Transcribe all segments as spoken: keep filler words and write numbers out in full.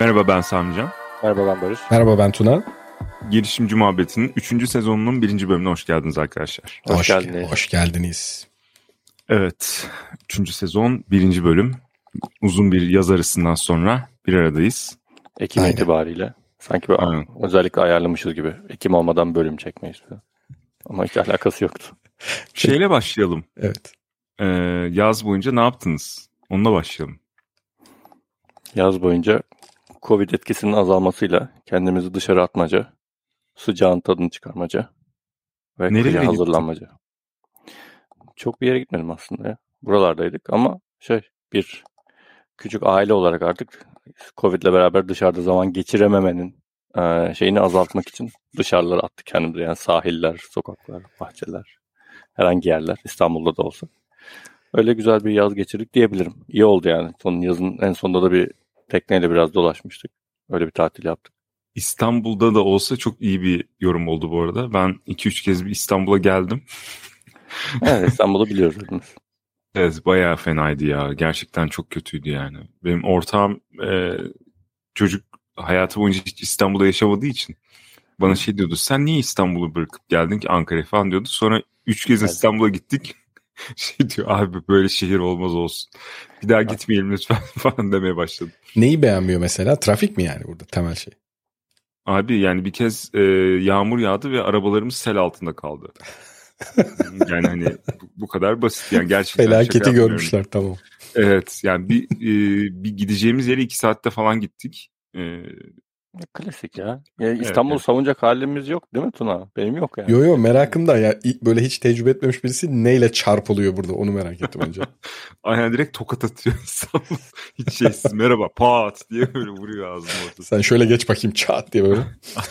Merhaba, ben Samican. Merhaba, ben Barış. Merhaba, ben Tuna. Girişimci Muhabbeti'nin üçüncü sezonunun birinci bölümüne hoş geldiniz arkadaşlar. Hoş, hoş geldiniz. Hoş geldiniz. Evet, üçüncü sezon birinci bölüm. Uzun bir yaz arasından sonra bir aradayız. Ekim Aynen. itibariyle. Sanki böyle Aynen. özellikle ayarlamışız gibi. Ekim olmadan bölüm çekmeyiz. Ama hiç alakası yoktu. Şeyle başlayalım. Evet. Ee, yaz boyunca ne yaptınız? Onunla başlayalım. Yaz boyunca Covid etkisinin azalmasıyla kendimizi dışarı atmaca, sıcağın tadını çıkarmaca ve kışa hazırlanmaca. Çok bir yere gitmedim aslında ya. Buralardaydık ama şey bir küçük aile olarak artık Covid'le beraber dışarıda zaman geçirememenin e, şeyini azaltmak için dışarılara attık kendimizi. Yani sahiller, sokaklar, bahçeler, herhangi yerler, İstanbul'da da olsa. Öyle güzel bir yaz geçirdik diyebilirim. İyi oldu yani. Son yazın en sonunda da bir tekneyle biraz dolaşmıştık. Öyle bir tatil yaptık. İstanbul'da da olsa çok iyi bir yorum oldu bu arada. Ben iki üç kez bir İstanbul'a geldim. Evet, İstanbul'u biliyoruz hepimiz. Evet, bayağı fenaydı ya. Gerçekten çok kötüydü yani. Benim ortağım e, çocuk hayatı boyunca hiç İstanbul'da yaşamadığı için bana şey diyordu. Sen niye İstanbul'u bırakıp geldin ki Ankara'ya falan diyordu. Sonra üç kez evet. İstanbul'a gittik. Şey diyor, abi böyle şehir olmaz olsun. Bir daha gitmeyelim lütfen falan demeye başladı. Neyi beğenmiyor mesela? Trafik mi yani burada temel şey? Abi yani bir kez e, yağmur yağdı ve arabalarımız sel altında kaldı. Yani hani bu, bu kadar basit yani gerçekten. Felaketi görmüşler, tamam. Evet yani bir e, bir gideceğimiz yere iki saatte falan gittik. E, Klasik ya. ya İstanbul'u evet, savunacak halimiz yok değil mi Tuna? Benim yok yani. Yo yo merakım da ya böyle hiç tecrübe etmemiş birisi neyle çarpılıyor burada, onu merak ettim önce. Aynen, direkt tokat atıyor İstanbul. Hiç şeysiz merhaba pat diye böyle vuruyor ağzını ortasına. Sen şöyle geç bakayım çat diye böyle.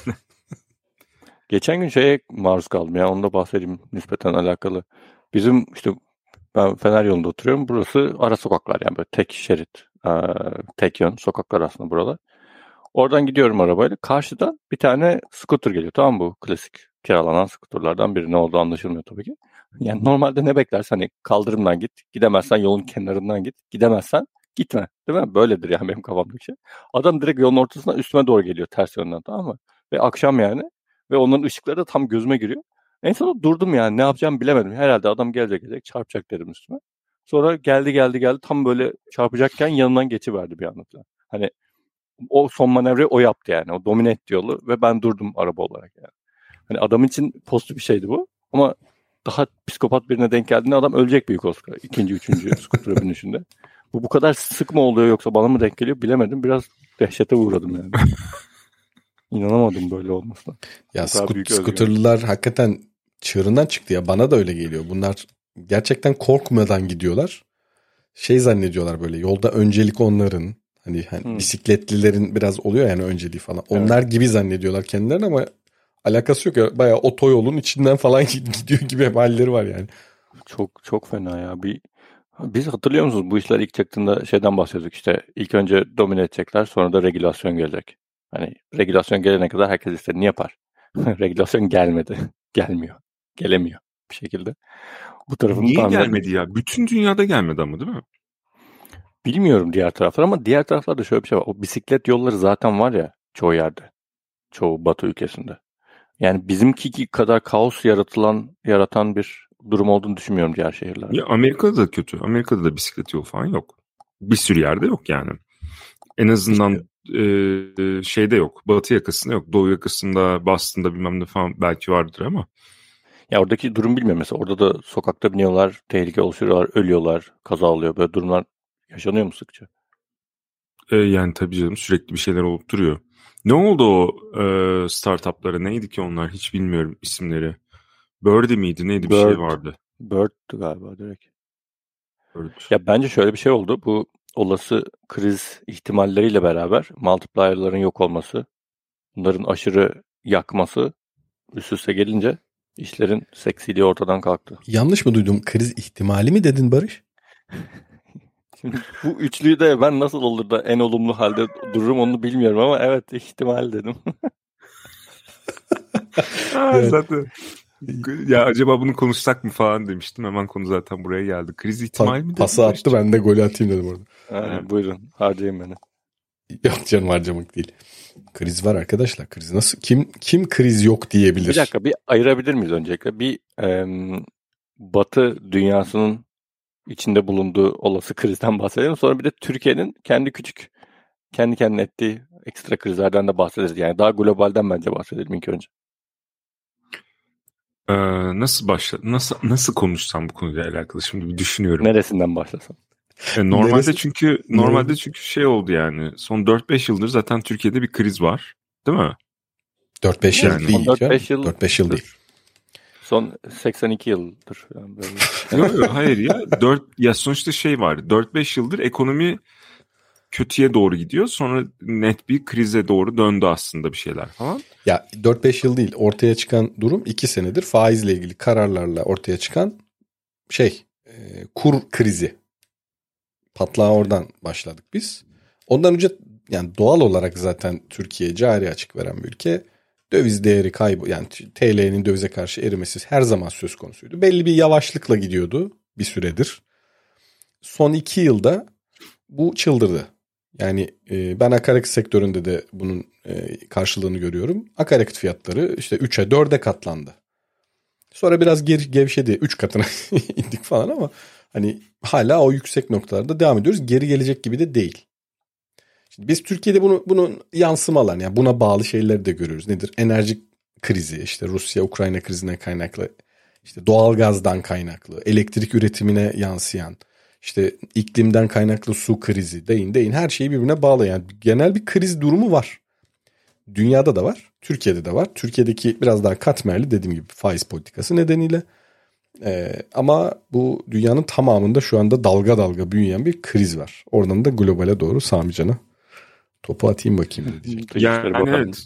Geçen gün şeye maruz kaldım ya, onu da bahsedeyim nispeten alakalı. Bizim işte ben Fener yolunda oturuyorum. Burası ara sokaklar yani böyle tek şerit, tek yön sokaklar aslında buralar. Oradan gidiyorum arabayla. Karşıdan bir tane scooter geliyor. Tamam, bu klasik kiralanan scooterlardan biri. Ne olduğu anlaşılmıyor tabii ki. Yani normalde ne beklersen hani kaldırımdan git. Gidemezsen yolun kenarından git. Gidemezsen gitme. Değil mi? Böyledir yani benim kafamdaki şey. Adam direkt yolun ortasından üstüme doğru geliyor ters yönden, tamam mı? Ve akşam yani. Ve onların ışıkları da tam gözüme giriyor. En sonunda durdum yani. Ne yapacağımı bilemedim. Herhalde adam gelecek gelecek çarpacak dedim üstüme. Sonra geldi geldi geldi. Tam böyle çarpacakken yanından geçiverdi bir anda. Hani o son manevrayı o yaptı yani. O domine etti yolu ve ben durdum araba olarak yani. Hani adam için pozitif bir şeydi bu. Ama daha psikopat birine denk geldiğinde adam ölecek büyük olsa. İkinci, üçüncü skutura binişinde. Bu bu kadar sık mı oluyor yoksa bana mı denk geliyor bilemedim. Biraz dehşete uğradım yani. İnanamadım böyle olmasına. Ya skut, skuterlılar hakikaten çığırından çıktı ya. Bana da öyle geliyor. Bunlar gerçekten korkmadan gidiyorlar. Şey zannediyorlar böyle, yolda öncelik onların. Hani, hani hmm. bisikletlilerin biraz oluyor yani önceliği falan. Onlar evet. gibi zannediyorlar kendilerini ama alakası yok ya. Bayağı otoyolun içinden falan gidiyor gibi halleri var yani. Çok çok fena ya. Bir biz hatırlıyor musunuz bu işler ilk çıktığında şeyden bahsediyorduk işte. İlk önce domine edecekler, sonra da regülasyon gelecek. Hani regülasyon gelene kadar herkes istediğini yapar. Regülasyon gelmedi. Gelmiyor. Gelemiyor bir şekilde. Bu tarafını niye gelmedi ya? Bütün dünyada gelmedi ama değil mi? Bilmiyorum diğer taraflar ama diğer taraflarda şöyle bir şey var. O bisiklet yolları zaten var ya çoğu yerde. Çoğu Batı ülkesinde. Yani bizimki kadar kaos yaratılan yaratan bir durum olduğunu düşünmüyorum diğer şehirlerde. Ya Amerika'da da kötü. Amerika'da da bisiklet yolu falan yok. Bir sürü yerde yok yani. En azından işte, e, şeyde yok. Batı yakasında yok. Doğu yakasında, Boston'da bilmem ne falan belki vardır ama. Ya oradaki durum bilmiyorum mesela. Orada da sokakta biniyorlar, tehlike oluşturuyorlar, ölüyorlar, kaza oluyor. Böyle durumlar yaşanıyor mu sıkça? E, yani tabii canım, sürekli bir şeyler olup duruyor. Ne oldu o e, startuplara? Neydi ki onlar? Hiç bilmiyorum isimleri. Birdie miydi? Neydi? Bir Bird, şey vardı. Bird'tü galiba direkt. Bird. Ya bence şöyle bir şey oldu. Bu olası kriz ihtimalleriyle beraber multiplier'ların yok olması, bunların aşırı yakması üst üste gelince işlerin seksiliği ortadan kalktı. Yanlış mı duydum? Kriz ihtimali mi dedin Barış? Şimdi bu üçlüyü de ben nasıl olur da en olumlu halde dururum onu bilmiyorum ama evet, ihtimal dedim. Ha, evet. Zaten ya acaba bunu konuşsak mı falan demiştim. Hemen konu zaten buraya geldi. Kriz ihtimali pa- mi? Pası attı, ben de golü atayım dedim orada. Aynen, buyurun harcayın beni. Yok canım, harcamak değil. Kriz var arkadaşlar. Kriz nasıl? Kim kim kriz yok diyebilir? Bir dakika, bir ayırabilir miyiz öncelikle? Bir e, Batı dünyasının içinde bulunduğu olası krizden bahsedelim. Sonra bir de Türkiye'nin kendi küçük, kendi kendine ettiği ekstra krizlerden de bahsederiz. Yani daha globalden bence bahsedelim ilk önce. Ee, nasıl başla nasıl nasıl konuşsam bu konuyla alakalı şimdi bir düşünüyorum. Neresinden başlasam? E, normalde Neresi? çünkü normalde çünkü şey oldu yani. Son dört beş yıldır zaten Türkiye'de bir kriz var. Değil mi? dört beş Yani yıl değil. dört beş yıl, dört beş yıl değil. Son seksen iki yıldır. Yani böyle. Yok yok hayır ya. dört ya sonuçta şey var. dört beş yıldır ekonomi kötüye doğru gidiyor. Sonra net bir krize doğru döndü aslında bir şeyler falan. Ya dört beş yıl değil. Ortaya çıkan durum iki senedir faizle ilgili kararlarla ortaya çıkan şey e, kur krizi. Patlağa oradan başladık biz. Ondan önce yani doğal olarak zaten Türkiye cari açık veren bir ülke. Döviz değeri kaybı, yani T L'nin dövize karşı erimesi her zaman söz konusuydu. Belli bir yavaşlıkla gidiyordu bir süredir. Son iki yılda bu çıldırdı. Yani e, ben akaryakıt sektöründe de bunun e, karşılığını görüyorum. Akaryakıt fiyatları işte üçe dörde katlandı. Sonra biraz geri gevşedi. üç katına indik falan ama hani hala o yüksek noktalarda devam ediyoruz. Geri gelecek gibi de değil. Şimdi biz Türkiye'de bunu bunun yansımalarını, yani buna bağlı şeyleri de görüyoruz. Nedir? Enerji krizi, işte Rusya-Ukrayna krizinden kaynaklı, işte doğalgazdan kaynaklı, elektrik üretimine yansıyan, işte iklimden kaynaklı su krizi, deyin deyin her şeyi birbirine bağlı. Yani genel bir kriz durumu var. Dünyada da var, Türkiye'de de var. Türkiye'deki biraz daha katmerli, dediğim gibi faiz politikası nedeniyle. Ee, ama bu dünyanın tamamında şu anda dalga dalga büyüyen bir kriz var. Oradan da globale doğru Sami Can'a topu atayım bakayım diyecek. Yani evet.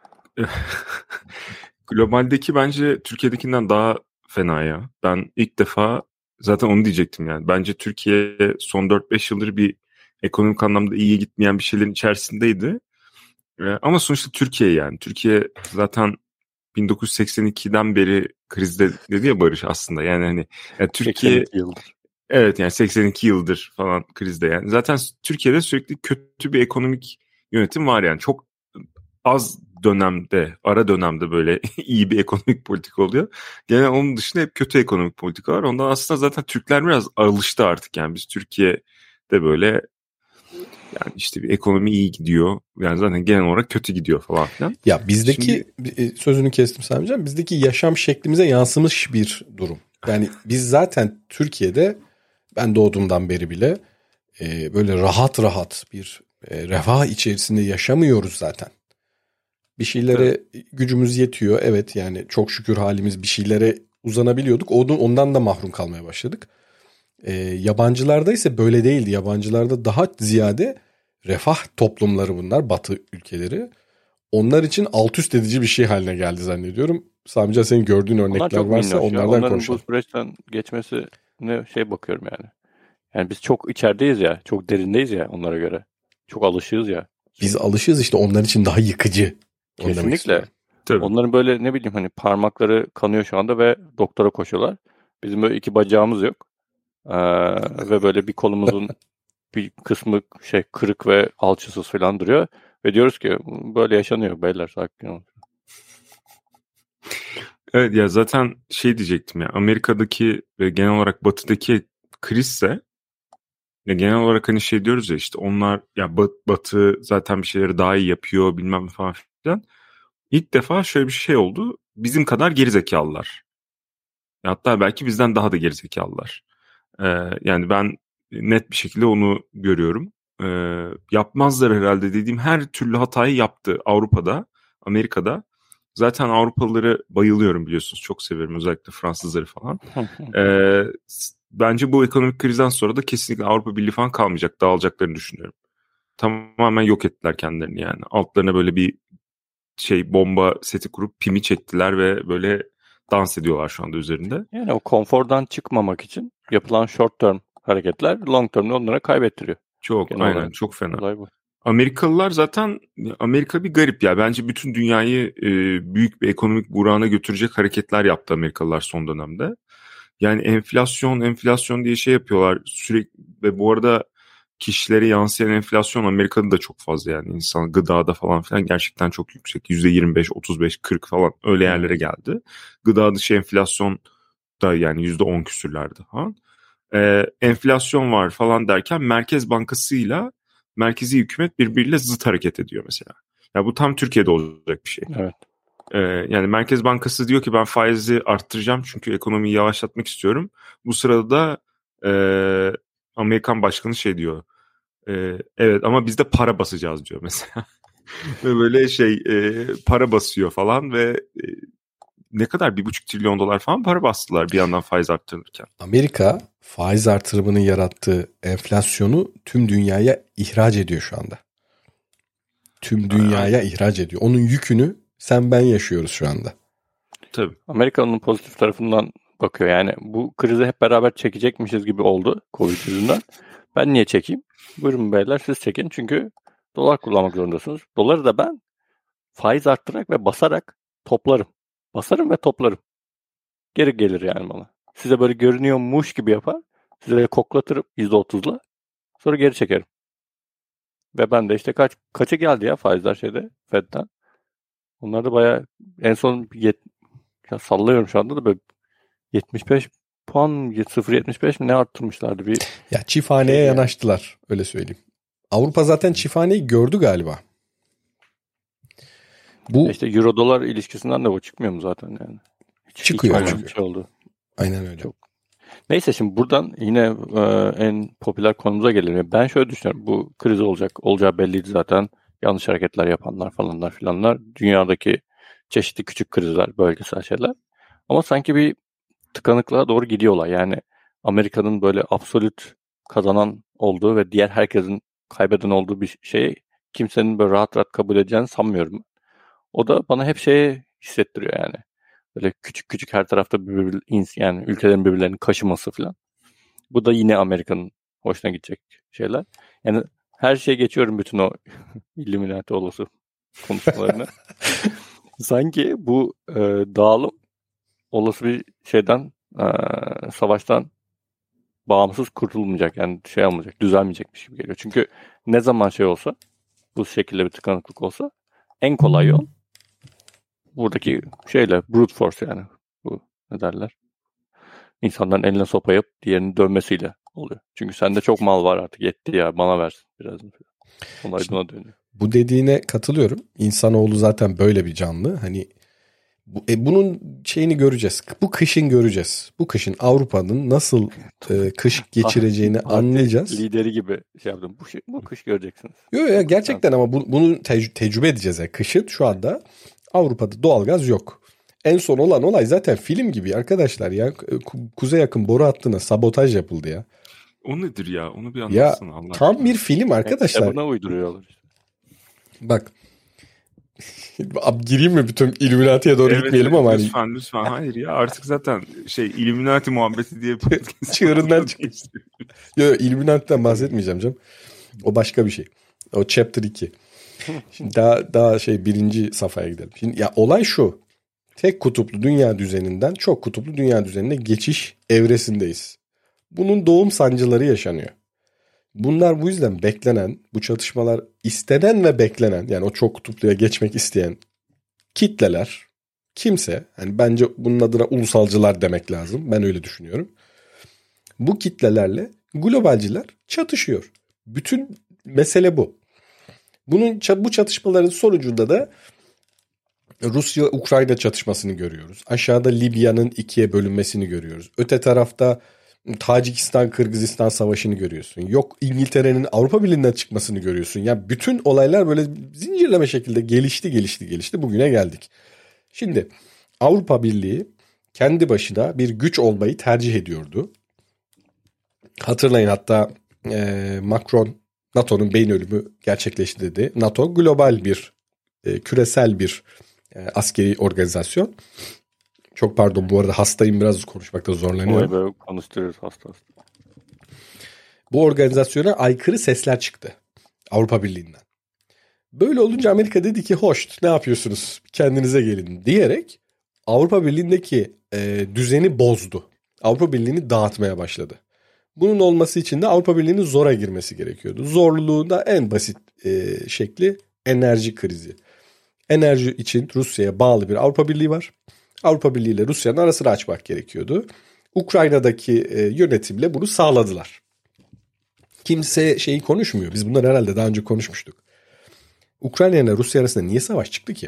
Globaldeki bence Türkiye'dekinden daha fena ya. Ben ilk defa zaten onu diyecektim yani. Bence Türkiye son dört beş yıldır bir ekonomik anlamda iyiye gitmeyen bir şeylerin içerisindeydi. Ama sonuçta Türkiye yani. Türkiye zaten bin dokuz yüz seksen ikiden beri krizde dedi ya Barış aslında. Yani hani yani Türkiye seksen iki yıldır. Evet yani seksen iki yıldır falan krizde yani. Zaten Türkiye'de sürekli kötü bir ekonomik yönetim var yani. Çok az dönemde, ara dönemde böyle iyi bir ekonomik politika oluyor. Genel onun dışında hep kötü ekonomik politika var. Ondan aslında zaten Türkler biraz alıştı artık yani. Biz Türkiye'de böyle yani işte bir ekonomi iyi gidiyor. Yani zaten genel olarak kötü gidiyor falan filan. Ya bizdeki Şimdi, sözünü kestim Sami'ciğim. Bizdeki yaşam şeklimize yansımış bir durum. Yani biz zaten Türkiye'de, ben doğduğumdan beri bile e, böyle rahat rahat bir e, refah içerisinde yaşamıyoruz zaten. Bir şeylere evet. gücümüz yetiyor. Evet yani çok şükür halimiz, bir şeylere uzanabiliyorduk. Ondan da mahrum kalmaya başladık. E, yabancılarda ise böyle değildi. Yabancılarda daha ziyade refah toplumları bunlar, Batı ülkeleri. Onlar için alt üst edici bir şey haline geldi zannediyorum. Samican, senin gördüğün örnekler varsa onlardan Onların konuşalım. bu süreçten geçmesine şey bakıyorum yani. Yani biz çok içerideyiz ya, çok derindeyiz ya onlara göre. Çok alışığız ya. Biz alışığız işte, onlar için daha yıkıcı. Kesinlikle. Onların böyle ne bileyim hani parmakları kanıyor şu anda ve doktora koşuyorlar. Bizim böyle iki bacağımız yok. Ee, ve böyle bir kolumuzun bir kısmı şey kırık ve alçısız falan duruyor. Ve diyoruz ki böyle yaşanıyor beyler, sakin olun. Evet ya zaten şey diyecektim ya, Amerika'daki ve genel olarak Batı'daki krizse ya genel olarak hani şey diyoruz ya, işte onlar ya Batı zaten bir şeyleri daha iyi yapıyor bilmem falan filan. İlk defa şöyle bir şey oldu. Bizim kadar gerizekalılar. Hatta belki bizden daha da gerizekalılar. Ee, yani ben net bir şekilde onu görüyorum. Ee, yapmazlar herhalde dediğim her türlü hatayı yaptı Avrupa'da, Amerika'da. Zaten Avrupalıları bayılıyorum biliyorsunuz. Çok severim, özellikle Fransızları falan. ee, bence bu ekonomik krizden sonra da kesinlikle Avrupa Birliği falan kalmayacak. Dağılacaklarını düşünüyorum. Tamamen yok ettiler kendilerini yani. Altlarına böyle bir şey bomba seti kurup pimi çektiler ve böyle dans ediyorlar şu anda üzerinde. Yani o konfordan çıkmamak için yapılan short term hareketler long term'de onlara kaybettiriyor. Çok Genel aynen olarak. Çok fena. Bu. Amerikalılar zaten, Amerika bir garip ya. Bence bütün dünyayı e, büyük bir ekonomik buhrana götürecek hareketler yaptı Amerikalılar son dönemde. Yani enflasyon enflasyon diye şey yapıyorlar sürekli ve bu arada kişilere yansıyan enflasyon Amerika'da da çok fazla yani insan gıdada falan filan gerçekten çok yüksek. yüzde yirmi beş, otuz beş, kırk falan öyle yerlere geldi. Gıda dışı enflasyon da yani yüzde on küsürlerde falan. Ee, enflasyon var falan derken Merkez Bankası'yla merkezi hükümet birbiriyle zıt hareket ediyor mesela. Ya bu tam Türkiye'de olacak bir şey. Evet. Ee, yani Merkez Bankası diyor ki ben faizi arttıracağım çünkü ekonomiyi yavaşlatmak istiyorum. Bu sırada da e, Amerikan başkanı şey diyor. E, evet ama biz de para basacağız diyor mesela. Ve böyle şey e, para basıyor falan ve e, ne kadar bir buçuk trilyon dolar falan para bastılar bir yandan faiz arttırırken. Amerika faiz artırımının yarattığı enflasyonu tüm dünyaya ihraç ediyor şu anda. Tüm dünyaya Aynen. ihraç ediyor. Onun yükünü sen ben yaşıyoruz şu anda. Tabii. Amerika onun pozitif tarafından bakıyor. Yani bu krizi hep beraber çekecekmişiz gibi oldu Covid yüzünden. Ben niye çekeyim? Buyurun beyler siz çekin. Çünkü dolar kullanmak zorundasınız. Doları da ben faiz arttırarak ve basarak toplarım. Basarım ve toplarım. Geri gelir yani bana. Size böyle görünüyormuş gibi yapar. Size de koklatırım yüzde otuzla. Sonra geri çekerim. Ve ben de işte kaç kaça geldi ya faizler şeyde Fed'den. Onlar da bayağı en son yet, ya sallıyorum şu anda da böyle yetmiş beş puan sıfır virgül yetmiş beş mi ne arttırmışlardı bir. Ya çifthaneye şey yanaştılar yani. Öyle söyleyeyim. Avrupa zaten çifthaneyi gördü galiba. Bu işte euro dolar ilişkisinden de bu çıkmıyor mu zaten yani? Hiç, çıkıyor. Hiç çıkıyor. Şey oldu. Aynen öyle. Çok. Neyse şimdi buradan yine e, en popüler konumuza gelelim. Ben şöyle düşünüyorum. Bu kriz olacak. Olacağı belliydi zaten. Yanlış hareketler yapanlar falanlar filanlar. Dünyadaki çeşitli küçük krizler, bölgesel şeyler. Ama sanki bir tıkanıklığa doğru gidiyorlar. Yani Amerika'nın böyle absolut kazanan olduğu ve diğer herkesin kaybeden olduğu bir şeyi kimsenin böyle rahat rahat kabul edeceğini sanmıyorum. O da bana hep şeyi hissettiriyor yani. Böyle küçük küçük her tarafta birbir, yani ülkelerin birbirlerinin kaşıması falan. Bu da yine Amerika'nın hoşuna gidecek şeyler. Yani her şeye geçiyorum bütün o Illuminati olası konuşmalarını. Sanki bu e, dağılım olası bir şeyden e, savaştan bağımsız kurtulmayacak. Yani şey almayacak, düzelmeyecekmiş gibi geliyor. Çünkü ne zaman şey olsa, bu şekilde bir tıkanıklık olsa en kolay yol buradaki şeyle brute force yani bu ne derler? İnsanların eline sopa yapıp diğerini dövmesiyle oluyor. Çünkü sende çok mal var artık yetti ya bana versin biraz. Olay buna dönüyor. Bu dediğine katılıyorum. İnsanoğlu zaten böyle bir canlı. Hani bu, e, bunun şeyini göreceğiz. Bu kışın göreceğiz. Bu kışın Avrupa'nın nasıl e, kış geçireceğini anlayacağız. Lideri gibi şey yaptım. Bu, şey, bu kış göreceksiniz. Yok ya gerçekten ama bu, bunu tec- tecrübe edeceğiz. Yani. Kışın şu anda Avrupa'da doğalgaz yok. En son olan olay zaten film gibi arkadaşlar ya. Kuzey yakın boru hattına sabotaj yapıldı ya. O nedir ya? Onu bir anlatsana. Ya Allah tam aşkına. bir film arkadaşlar. Yani buna uyduruyorlar işte. Bak. Abi gireyim mi bütün Illuminati'ye doğru evet, gitmeyelim evet, ama lütfen hani... lütfen hayır ya artık zaten şey Illuminati muhabbeti diye podcast çığırından çıkmış. Yok Illuminati'den bahsetmeyeceğim canım. O başka bir şey. O chapter iki. Şimdi daha daha şey birinci safhaya gidelim. Şimdi ya olay şu. Tek kutuplu dünya düzeninden çok kutuplu dünya düzenine geçiş evresindeyiz. Bunun doğum sancıları yaşanıyor. Bunlar bu yüzden beklenen, bu çatışmalar istenen ve beklenen yani o çok kutupluya geçmek isteyen kitleler kimse hani bence bunun adına ulusalcılar demek lazım. Ben öyle düşünüyorum. Bu kitlelerle globalciler çatışıyor. Bütün mesele bu. Bunun bu çatışmaların sonucunda da Rusya-Ukrayna çatışmasını görüyoruz. Aşağıda Libya'nın ikiye bölünmesini görüyoruz. Öte tarafta Tacikistan-Kırgızistan savaşını görüyorsun. Yok İngiltere'nin Avrupa Birliği'nden çıkmasını görüyorsun. Ya yani bütün olaylar böyle zincirleme şekilde gelişti, gelişti, gelişti. Bugüne geldik. Şimdi Avrupa Birliği kendi başına bir güç olmayı tercih ediyordu. Hatırlayın hatta e, Macron NATO'nun beyin ölümü gerçekleşti dedi. NATO global bir, e, küresel bir e, askeri organizasyon. Çok pardon bu arada hastayım biraz konuşmakta zorlanıyorum. Böyle konuşturuyoruz hasta hasta. Bu organizasyona aykırı sesler çıktı Avrupa Birliği'nden. Böyle olunca Amerika dedi ki hoş ne yapıyorsunuz kendinize gelin diyerek Avrupa Birliği'ndeki e, düzeni bozdu. Avrupa Birliği'ni dağıtmaya başladı. Bunun olması için de Avrupa Birliği'nin zora girmesi gerekiyordu. Zorluğu da en basit e, şekli enerji krizi. Enerji için Rusya'ya bağlı bir Avrupa Birliği var. Avrupa Birliği ile Rusya'nın arasını açmak gerekiyordu. Ukrayna'daki e, yönetimle bunu sağladılar. Kimse şeyi konuşmuyor. Biz bunları herhalde daha önce konuşmuştuk. Ukrayna ile Rusya arasında niye savaş çıktı ki?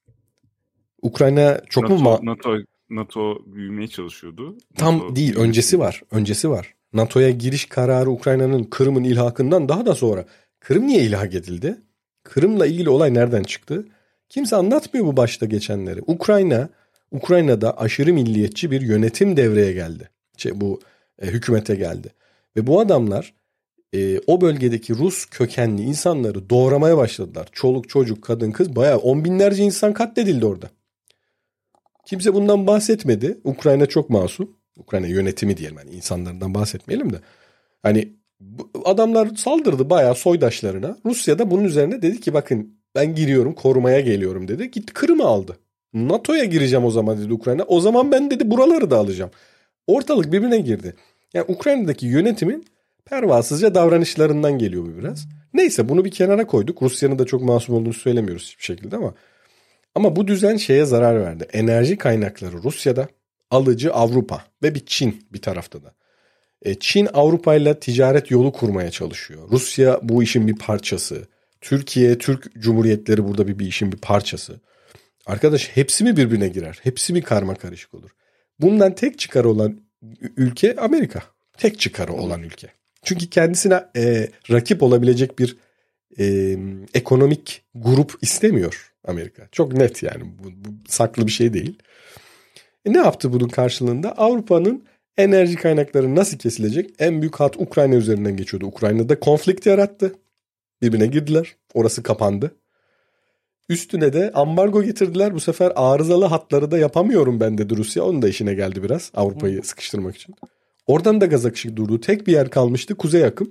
Ukrayna çok NATO, mu... Ma- NATO, NATO büyümeye çalışıyordu. Tam NATO değil. Öncesi var. Öncesi var. NATO'ya giriş kararı Ukrayna'nın Kırım'ın ilhakından daha da sonra. Kırım niye ilhak edildi? Kırım'la ilgili olay nereden çıktı? Kimse anlatmıyor bu başta geçenleri. Ukrayna, Ukrayna'da aşırı milliyetçi bir yönetim devreye geldi. Şey, bu e, hükümete geldi. Ve bu adamlar e, o bölgedeki Rus kökenli insanları doğramaya başladılar. Çoluk, çocuk, kadın, kız bayağı on binlerce insan katledildi orada. Kimse bundan bahsetmedi. Ukrayna çok masum. Ukrayna yönetimi diyelim. Yani insanlardan bahsetmeyelim de. Hani adamlar saldırdı bayağı soydaşlarına. Rusya da bunun üzerine dedi ki bakın ben giriyorum, korumaya geliyorum dedi. Gitti Kırım'ı aldı. NATO'ya gireceğim o zaman dedi Ukrayna. O zaman ben dedi buraları da alacağım. Ortalık birbirine girdi. Yani Ukrayna'daki yönetimin pervasızca davranışlarından geliyor bu biraz. Neyse bunu bir kenara koyduk. Rusya'nın da çok masum olduğunu söylemiyoruz hiçbir şekilde ama. Ama bu düzen şeye zarar verdi. Enerji kaynakları Rusya'da, alıcı Avrupa ve bir Çin bir tarafta da. E, Çin Avrupa'yla ticaret yolu kurmaya çalışıyor. Rusya bu işin bir parçası. Türkiye, Türk Cumhuriyetleri burada bir, bir işin bir parçası. Arkadaş hepsi mi birbirine girer? Hepsi mi karma karışık olur? Bundan tek çıkarı olan ülke Amerika. Tek çıkarı olan ülke. Çünkü kendisine e, rakip olabilecek bir e, ekonomik grup istemiyor Amerika. Çok net yani. Bu, bu saklı bir şey değil. E, ne yaptı bunun karşılığında? Avrupa'nın enerji kaynakları nasıl kesilecek? En büyük hat Ukrayna üzerinden geçiyordu. Ukrayna'da konflikt yarattı. Birbirine girdiler. Orası kapandı. Üstüne de ambargo getirdiler. Bu sefer arızalı hatları da yapamıyorum ben dedi Rusya. Onun da işine geldi biraz Avrupa'yı sıkıştırmak için. Oradan da gaz akışı durdu. Tek bir yer kalmıştı. Kuzey akım.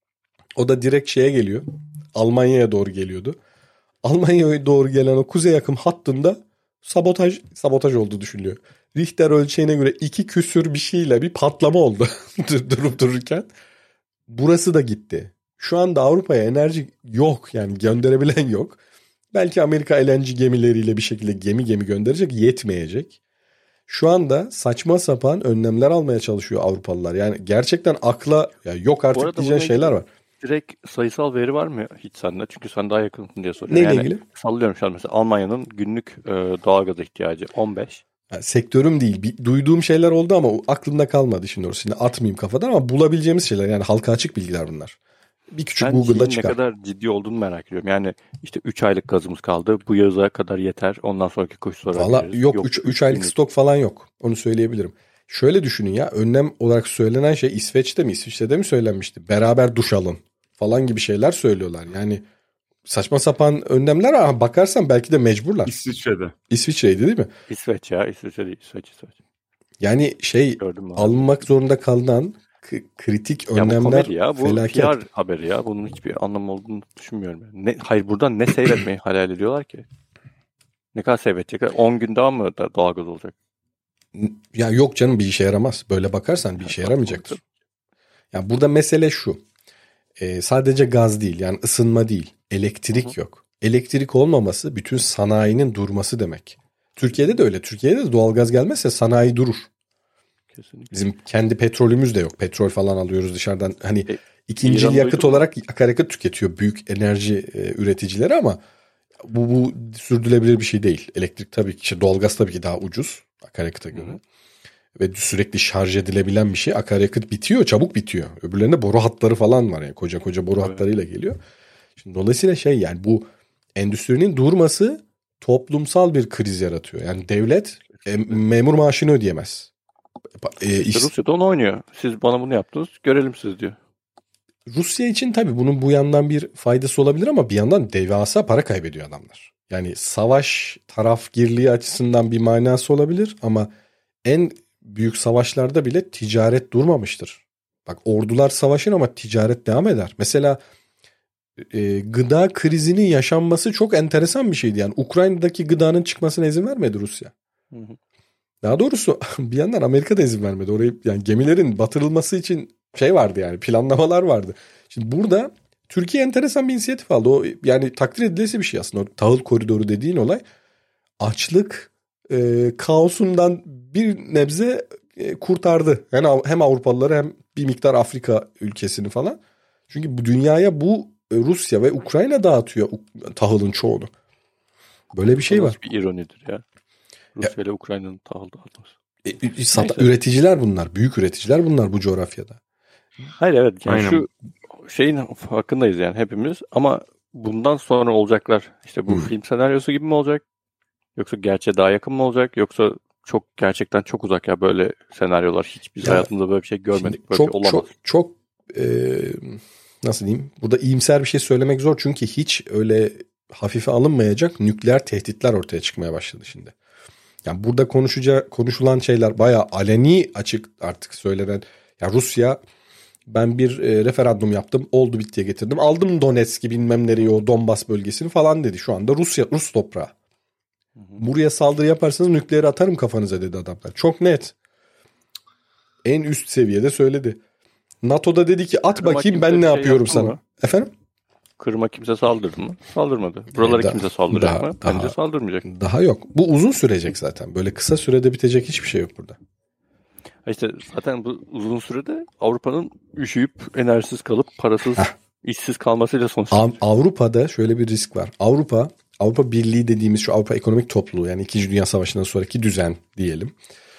O da direkt şeye geliyor. Almanya'ya doğru geliyordu. Almanya'ya doğru gelen o kuzey akım hattında sabotaj sabotaj olduğu düşünülüyor. Richter ölçeğine göre iki küsür bir şeyle bir patlama oldu durup dururken. Burası da gitti. Şu anda Avrupa'ya enerji yok yani gönderebilen yok. Belki Amerika L N G gemileriyle bir şekilde gemi gemi gönderecek, yetmeyecek. Şu anda saçma sapan önlemler almaya çalışıyor Avrupalılar. Yani gerçekten akla ya yok artık diyeceğin şeyler var. Direkt sayısal veri var mı hiç sende? Çünkü sen daha yakınsın diye soruyorum. Neyle yani, ilgili? Sallıyorum şu an mesela Almanya'nın günlük e, doğalgaz ihtiyacı on beş. Yani sektörüm değil. Bir, duyduğum şeyler oldu ama aklımda kalmadı şimdi orası. Şimdi atmayayım kafadan ama bulabileceğimiz şeyler. Yani halka açık bilgiler bunlar. Bir küçük ben Google'da çıkar. Ne kadar ciddi olduğunu merak ediyorum. Yani işte üç aylık gazımız kaldı. Bu yaza kadar yeter. Ondan sonraki koşullara Valla yok üç aylık stok falan yok. Onu söyleyebilirim. Şöyle düşünün ya. Önlem olarak söylenen şey İsveç'te mi İsviçre'de mi söylenmişti? Beraber duş alın falan gibi şeyler söylüyorlar. Yani saçma sapan önlemler ama bakarsan belki de mecburlar. İsviçre'de. İsviçre'ydi değil mi? İsveç ya. İsveç'te değil. İsveç, İsveç. Yani şey alınmak zorunda kalınan k- kritik önlemler ya, ya. Bu felaket. P R haberi ya. Bunun hiçbir anlamı olduğunu düşünmüyorum. Ne, hayır buradan ne seyretmeyi hayal ediyorlar ki? Ne kadar seyredecekler? on gün daha mı da doğalgaz olacak? Ya yok canım bir işe yaramaz. Böyle bakarsan bir işe yaramayacaktır. Yani burada mesele şu. Ee, sadece gaz değil yani ısınma değil. Elektrik Hı-hı. yok. Elektrik olmaması bütün sanayinin durması demek. Türkiye'de de öyle. Türkiye'de de doğalgaz gelmezse sanayi durur. Kesinlikle. Bizim kendi petrolümüz de yok. Petrol falan alıyoruz dışarıdan. Hani e, ikinci İran yakıt olarak akaryakıt tüketiyor büyük enerji e, üreticileri ama bu, bu sürdürülebilir bir şey değil. Elektrik tabii ki, işte doğalgaz tabii ki daha ucuz akaryakıta göre. Hı-hı. Ve sürekli şarj edilebilen bir şey. Akaryakıt bitiyor, çabuk bitiyor. Öbürlerinde boru hatları falan var yani. Koca koca boru evet. hatlarıyla geliyor. Şimdi dolayısıyla şey yani bu endüstrinin durması toplumsal bir kriz yaratıyor. Yani devlet e, memur maaşını ödeyemez. E, iş... Rusya da onu oynuyor. Siz bana bunu yaptınız, görelim siz diyor. Rusya için tabii bunun bu yandan bir faydası olabilir ama bir yandan devasa para kaybediyor adamlar. Yani savaş tarafgirliği açısından bir manası olabilir ama en büyük savaşlarda bile ticaret durmamıştır. Bak ordular savaşır ama ticaret devam eder. Mesela e, gıda krizinin yaşanması çok enteresan bir şeydi. Yani Ukrayna'daki gıdanın çıkmasına izin vermedi Rusya. Hı hı. Daha doğrusu bir yandan Amerika da izin vermedi. Orayı yani gemilerin batırılması için şey vardı yani, planlamalar vardı. Şimdi burada Türkiye enteresan bir inisiyatif aldı. O yani takdir edilesi bir şey aslında. O tahıl koridoru dediğin olay açlık e, kaosundan bir nebze e, kurtardı. Yani hem Avrupalıları hem bir miktar Afrika ülkesini falan. Çünkü bu dünyaya bu e, Rusya ve Ukrayna dağıtıyor tahılın çoğunu. Böyle bir şey var. Bir ironidir ya. Rusya ile Ukrayna'nın tahıl dağıtması. E, sat, üreticiler bunlar. Büyük üreticiler bunlar bu coğrafyada. Hayır evet. Yani Aynen. şu şeyin farkındayız yani hepimiz. Ama bundan sonra olacaklar işte bu hmm. film senaryosu gibi mi olacak? Yoksa gerçeğe daha yakın mı olacak? Yoksa çok gerçekten çok uzak ya böyle senaryolar. Hiç biz ya, hayatımızda böyle bir şey görmedik. Böyle çok, bir şey olamaz. Çok çok e, nasıl diyeyim? Burada iyimser bir şey söylemek zor. Çünkü hiç öyle hafife alınmayacak nükleer tehditler ortaya çıkmaya başladı şimdi. Yani burada konuşacağı, konuşulan şeyler bayağı aleni açık artık söylenen. Ya Rusya ben bir e, referandum yaptım. Oldu bittiye getirdim. Aldım Donetsk'i bilmem nereyi o Donbas bölgesini falan dedi. Şu anda Rusya Rus toprağı. Hı hı. Buraya saldırı yaparsanız nükleeri atarım kafanıza dedi adamlar. Çok net. En üst seviyede söyledi. NATO'da dedi ki at Kırım'a bakayım ben ne şey yapıyorum sana. Mı? Efendim? Kırım'a kimse saldırdı mı? Saldırmadı. Buralara da, kimse saldıracak mı? Bence daha, saldırmayacak. Daha yok. Bu uzun sürecek zaten. Böyle kısa sürede bitecek hiçbir şey yok burada. İşte zaten bu uzun sürede Avrupa'nın üşüyüp enerjisiz kalıp parasız, Heh. işsiz kalmasıyla sonuçlanır. Avrupa'da şöyle bir risk var. Avrupa, Avrupa Birliği dediğimiz şu Avrupa Ekonomik Topluluğu yani İkinci Dünya Savaşı'ndan sonraki düzen diyelim.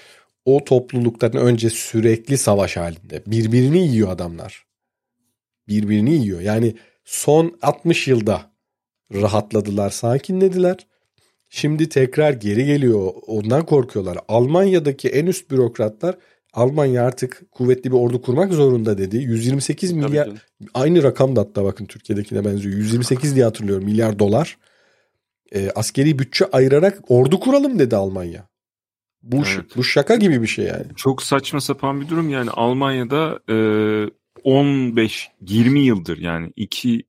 O topluluktan önce sürekli savaş halinde. Birbirini yiyor adamlar. Birbirini yiyor. Yani son altmış yılda rahatladılar, sakinlediler. Şimdi tekrar geri geliyor. Ondan korkuyorlar. Almanya'daki en üst bürokratlar Almanya artık kuvvetli bir ordu kurmak zorunda dedi. yüz yirmi sekiz milyar aynı rakam da hatta bakın Türkiye'dekine benziyor. yüz yirmi sekiz diye hatırlıyorum milyar dolar. E, askeri bütçe ayırarak ordu kuralım dedi Almanya. Bu, evet. bu şaka gibi bir şey yani. Çok saçma sapan bir durum yani Almanya'da e, on beş yirmi yıldır yani iki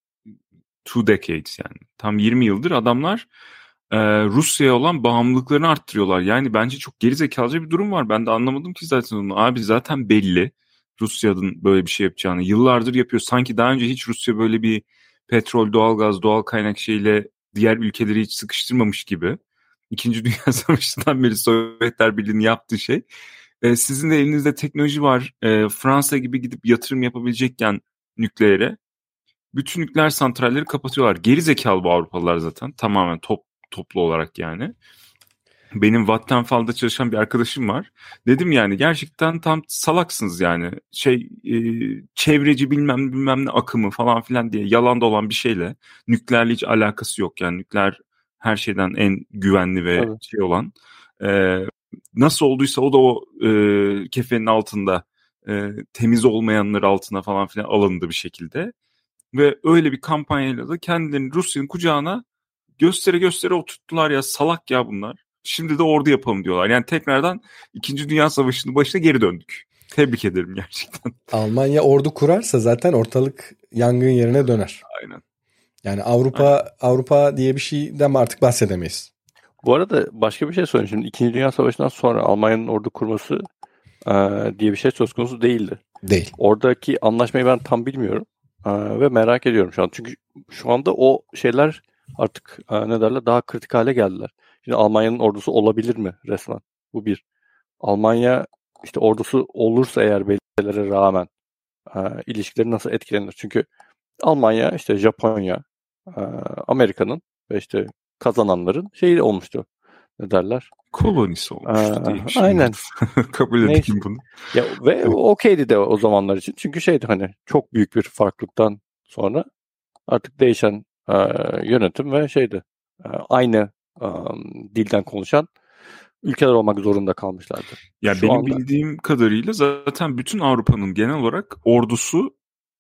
two decades yani tam yirmi yıldır adamlar e, Rusya'ya olan bağımlılıklarını arttırıyorlar. Yani bence çok gerizekalıca bir durum var. Ben de anlamadım ki zaten onu. Abi zaten belli Rusya'nın böyle bir şey yapacağını. Yıllardır yapıyor. Sanki daha önce hiç Rusya böyle bir petrol, doğalgaz, doğal kaynak şeyle diğer ülkeleri hiç sıkıştırmamış gibi. İkinci Dünya Savaşı'ndan beri Sovyetler Birliği'nin yaptığı şey. E, sizin de elinizde teknoloji var. E, Fransa gibi gidip yatırım yapabilecekken nükleere bütün nükleer santralleri kapatıyorlar. Geri zekalı bu Avrupalılar zaten. Tamamen top, toplu olarak yani. Benim Vattenfall'da çalışan bir arkadaşım var. Dedim yani gerçekten tam salaksınız yani. Şey e, çevreci bilmem bilmem ne akımı falan filan diye yalan dolan bir şeyle nükleerle hiç alakası yok. Yani nükleer her şeyden en güvenli ve evet. şey olan. E, nasıl olduysa o da o e, kefenin altında e, temiz olmayanlar altına falan filan alındı bir şekilde. Ve öyle bir kampanyayla da kendilerini Rusya'nın kucağına göstere göstere oturttular ya salak ya bunlar. Şimdi de ordu yapalım diyorlar. Yani tekrardan İkinci Dünya Savaşı'nın başına geri döndük. Tebrik ederim gerçekten. Almanya ordu kurarsa zaten ortalık yangın yerine döner. Aynen. Yani Avrupa Aynen. Avrupa diye bir şeyden artık bahsedemeyiz. Bu arada başka bir şey söyleyeyim. Şimdi İkinci Dünya Savaşı'ndan sonra Almanya'nın ordu kurması e, diye bir şey söz konusu değildi. Değil. Oradaki anlaşmayı ben tam bilmiyorum. E, ve merak ediyorum şu an. Çünkü şu anda o şeyler artık e, ne derler daha kritik hale geldiler. Şimdi Almanya'nın ordusu olabilir mi resmen? Bu bir. Almanya işte ordusu olursa eğer belirlere rağmen e, ilişkileri nasıl etkilenir? Çünkü Almanya işte Japonya, e, Amerika'nın ve işte kazananların şeyi olmuştu. Ne derler? Kolonisi olmuştu ee, diye bir şey. Aynen. Kabul edeyim bunu. Ya, ve okeydi de o zamanlar için. Çünkü şeydi hani çok büyük bir farklılıktan sonra artık değişen e, yönetim ve şeydi e, aynı e, dilden konuşan ülkeler olmak zorunda kalmışlardı. Ya Şu benim anda... bildiğim kadarıyla zaten bütün Avrupa'nın genel olarak ordusu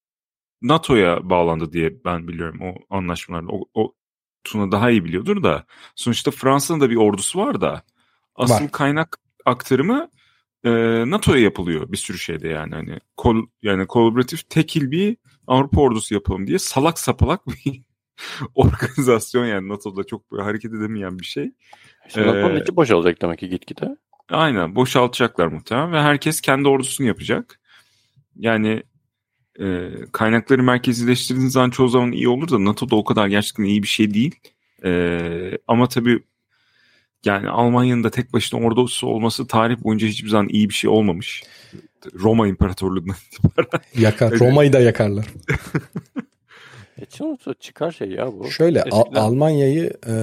NATO'ya bağlandı diye ben biliyorum o anlaşmalarda. O, o Tuna daha iyi biliyordur da. Sonuçta Fransa'nın da bir ordusu var da. Asıl var. Kaynak aktarımı e, NATO'ya yapılıyor bir sürü şeyde yani. Hani kol, yani kolaboratif tekil bir Avrupa ordusu yapalım diye salak sapalak bir organizasyon yani NATO'da çok böyle hareket edemeyen bir şey. İşte NATO'nun içi boşalacak demek ki gitgide. Aynen boşaltacaklar muhtemelen ve herkes kendi ordusunu yapacak. yani e, kaynakları merkezileştirdiğiniz zaman çoğu zaman iyi olur da NATO'da o kadar gerçekten iyi bir şey değil. E, ama tabii yani Almanya'nın da tek başına ordusu olması tarih boyunca hiçbir zaman iyi bir şey olmamış. Roma İmparatorluğu'ndan itibaren. Yakar. Roma'yı da yakarlar. E çıkar şey ya bu. Şöyle Eskiden... Almanya'yı e,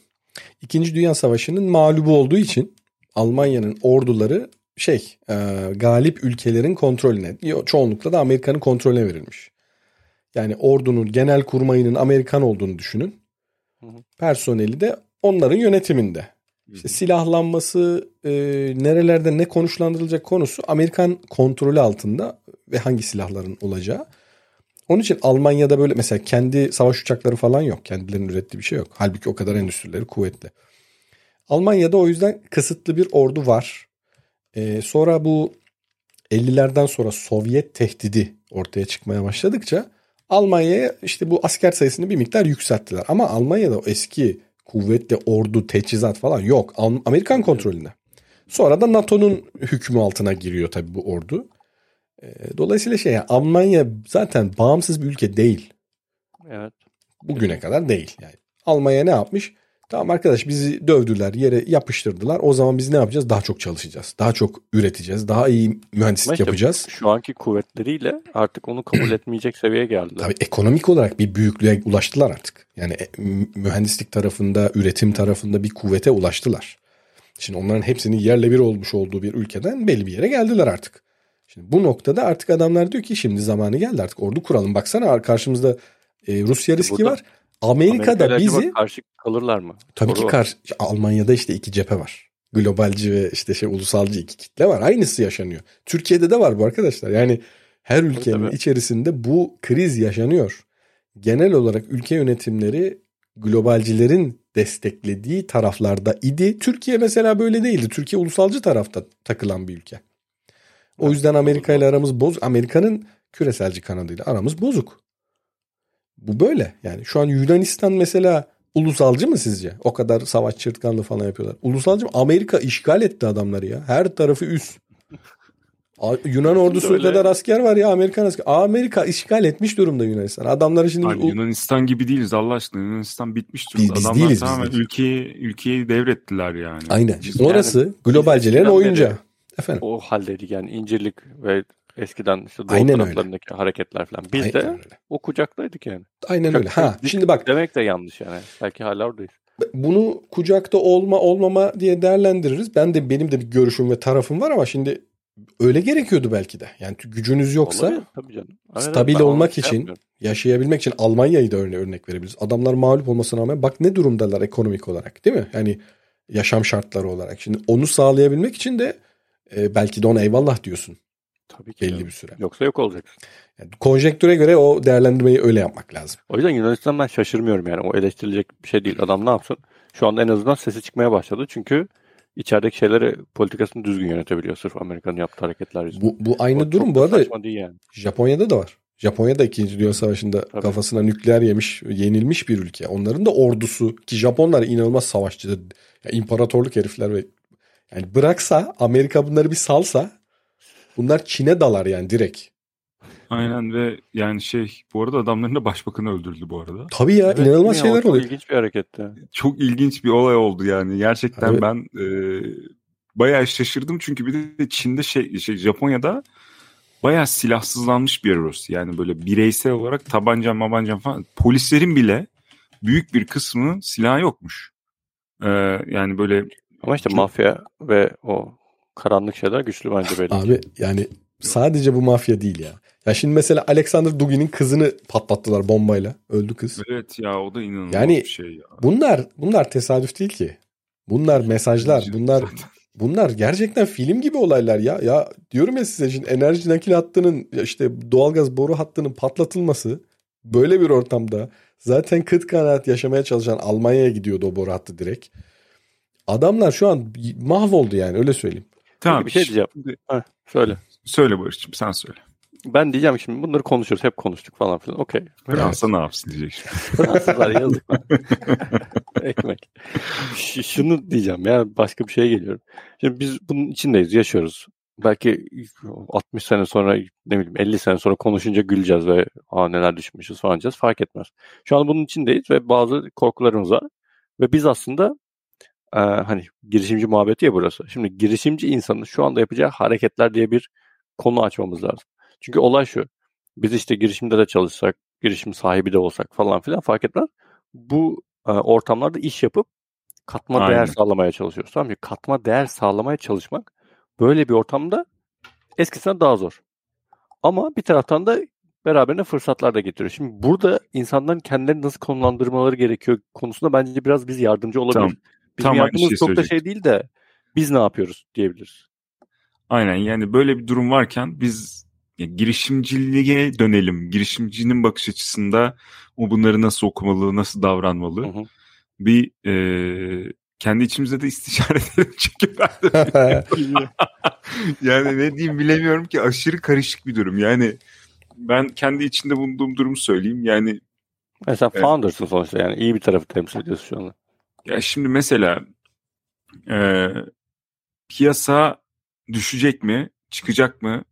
İkinci Dünya Savaşı'nın mağlubu olduğu için Almanya'nın orduları şey e, galip ülkelerin kontrolüne, çoğunlukla da Amerika'nın kontrolüne verilmiş. Yani ordunun genel kurmayının Amerikan olduğunu düşünün. Hı hı. Personeli de onların yönetiminde. İşte silahlanması, e, nerelerde ne konuşlandırılacak konusu Amerikan kontrolü altında ve hangi silahların olacağı. Onun için Almanya'da böyle mesela kendi savaş uçakları falan yok. Kendilerinin ürettiği bir şey yok. Halbuki o kadar endüstrileri kuvvetli. Almanya'da o yüzden kısıtlı bir ordu var. Ee, sonra bu ellilerden sonra Sovyet tehdidi ortaya çıkmaya başladıkça Almanya'ya işte bu asker sayısını bir miktar yükselttiler. Ama Almanya'da o eski kuvvetli ordu, teçhizat falan yok. Amerikan kontrolünde. Sonra da NATO'nun hükmü altına giriyor tabii bu ordu. Dolayısıyla şey yani Almanya zaten bağımsız bir ülke değil. Evet. Bugüne kadar değil. Yani Almanya ne yapmış? Tamam arkadaş bizi dövdüler, yere yapıştırdılar. O zaman biz ne yapacağız? Daha çok çalışacağız. Daha çok üreteceğiz. Daha iyi mühendislik işte yapacağız. Şu anki kuvvetleriyle artık onu kabul etmeyecek seviyeye geldiler. Tabii ekonomik olarak bir büyüklüğe ulaştılar artık. Yani mühendislik tarafında, üretim tarafında bir kuvvete ulaştılar. Şimdi onların hepsinin yerle bir olmuş olduğu bir ülkeden belli bir yere geldiler artık. Şimdi bu noktada artık adamlar diyor ki şimdi zamanı geldi artık ordu kuralım. Baksana karşımızda e, Rusya riski Burada, var. Amerika'da Amerika bizi karşı kalırlar mı? Tabii Soru ki karşı Almanya'da işte iki cephe var. Globalci ve işte şey ulusalcı iki kitle var. Aynısı yaşanıyor. Türkiye'de de var bu arkadaşlar. Yani her ülkenin tabii, tabii. içerisinde bu kriz yaşanıyor. Genel olarak ülke yönetimleri globalcilerin desteklediği taraflarda idi. Türkiye mesela böyle değildi. Türkiye ulusalcı tarafta takılan bir ülke. O yüzden Amerika ile aramız bozuk. Amerika'nın küreselci kanadıyla aramız bozuk. Bu böyle. Yani şu an Yunanistan mesela ulusalcı mı sizce? O kadar savaş çırtkanlığı falan yapıyorlar. Ulusalcı mı? Amerika işgal etti adamları ya. Her tarafı üst. Yunan ordusu kadar asker var ya, Amerikan asker. Amerika işgal etmiş durumda Yunanistan. Adamları şimdi Abi, Yunanistan gibi değiliz Allah aşkına. Yunanistan bitmiş durumda. Biz, biz Adamlar değiliz, tamamen biz ülkeyi ülkeyi devrettiler yani. Aynen. Yani, orası globalcilerin oyuncağı. Efendim. O haldeydi yani incirlik ve eskiden işte doğu taraflarındaki öyle. Hareketler falan. Biz Aynen de öyle. O kucaktaydık yani. Aynen Kucak öyle. Ha, şimdi bak. Demek de yanlış yani. Belki hala oradayız. Bunu kucakta olma olmama diye değerlendiririz. Ben de benim de bir görüşüm ve tarafım var ama şimdi öyle gerekiyordu belki de. Yani gücünüz yoksa tabii canım. Aynen, stabil olmak için, yapmıyorum. Yaşayabilmek için Almanya'yı da örne örnek verebiliriz. Adamlar mağlup olmasına rağmen bak ne durumdalar ekonomik olarak, değil mi? Yani yaşam şartları olarak. Şimdi onu sağlayabilmek için de e, belki de ona eyvallah diyorsun. Tabii ki. Belli canım. bir süre. Yoksa yok olacaksın. Yani konjektüre göre o değerlendirmeyi öyle yapmak lazım. O yüzden Yunanistan ben şaşırmıyorum yani. O eleştirilecek bir şey değil. Adam ne yapsın? Şu anda en azından sesi çıkmaya başladı. Çünkü içerideki şeyleri, politikasını düzgün yönetebiliyor. Sırf Amerika'nın yaptığı hareketler yüzünden. Bu, bu aynı o durum bu arada yani. Japonya'da da var. Japonya da ikinci. Dünya Savaşı'nda Tabii. kafasına nükleer yemiş, yenilmiş bir ülke. Onların da ordusu, ki Japonlar inanılmaz savaşçı. Yani imparatorluk herifler ve yani bıraksa, Amerika bunları bir salsa bunlar Çin'e dalar yani direkt. Aynen ve yani şey bu arada adamların da başbakanı öldürüldü bu arada. Tabii ya, evet, inanılmaz şeyler çok oluyor. Çok ilginç bir hareketti. Çok ilginç bir olay oldu yani. Gerçekten Abi. ben e, bayağı şaşırdım çünkü bir de Çin'de şey, şey Japonya'da bayağı silahsızlanmış bir yer orası. Yani böyle bireysel olarak tabanca mabanca falan, polislerin bile büyük bir kısmı silahı yokmuş. Ee, yani böyle ama işte çok... mafya ve o karanlık şeyler güçlü bence belli. Abi yani sadece bu mafya değil ya. Ya şimdi mesela Alexander Dugin'in kızını patlattılar bombayla. Öldü kız. Evet ya, o da inanılmaz yani bir şey ya. Bunlar bunlar tesadüf değil ki. Bunlar mesajlar. Bunlar bunlar gerçekten film gibi olaylar ya. Ya diyorum ya size, şimdi enerji nakil hattının, işte doğalgaz boru hattının patlatılması böyle bir ortamda, zaten kıt kanaat yaşamaya çalışan Almanya'ya gidiyordu o boru hattı direkt. Adamlar şu an mahvoldu yani, öyle söyleyeyim. Tamam, Peki bir şey diyeceğim. Heh, söyle. Söyle Barış'cığım, sen söyle. Ben diyeceğim şimdi bunları konuşuyoruz. Hep konuştuk falan filan. Okey. Fransa ne yapsın diyecek şimdi. Fransızlar yazık. Ekmek. Ş- şunu diyeceğim ya, başka bir şeye geliyorum. Şimdi biz bunun içindeyiz, yaşıyoruz. belki altmış sene sonra, ne bileyim elli sene sonra konuşunca güleceğiz ve aa neler düşünmüşüz falan diyeceğiz, fark etmez. Şu an bunun içindeyiz ve bazı korkularımız var. Ve biz aslında e, hani girişimci muhabbeti ya burası. Şimdi girişimci insanın şu anda yapacağı hareketler diye bir konu açmamız lazım. Çünkü olay şu. Biz işte girişimde de çalışsak, girişim sahibi de olsak falan filan fark etmez. Bu e, ortamlarda iş yapıp katma Aynen. değer sağlamaya çalışıyoruz. Tamam mı? Katma değer sağlamaya çalışmak böyle bir ortamda eskisinden daha zor. Ama bir taraftan da beraberine fırsatlar da getiriyor. Şimdi burada insanların kendilerini nasıl konumlandırmaları gerekiyor konusunda bence biraz biz yardımcı olabiliriz. Tamam. Bizim Tam yardımımız şey çok da şey değil de biz ne yapıyoruz diyebiliriz. Aynen, yani böyle bir durum varken biz ya, girişimciliğe dönelim. Girişimcinin bakış açısında o bunları nasıl okumalı, nasıl davranmalı? Hı hı. Bir e, kendi içimizde de istişare edelim çünkü ben de yani ne diyeyim bilemiyorum ki, aşırı karışık bir durum. Yani ben kendi içinde bulunduğum durumu söyleyeyim. Yani mesela e, founder'sın sonuçta, yani iyi bir tarafı temsil ediyorsun şu anda. Ya şimdi mesela e, piyasa düşecek mi, çıkacak mı?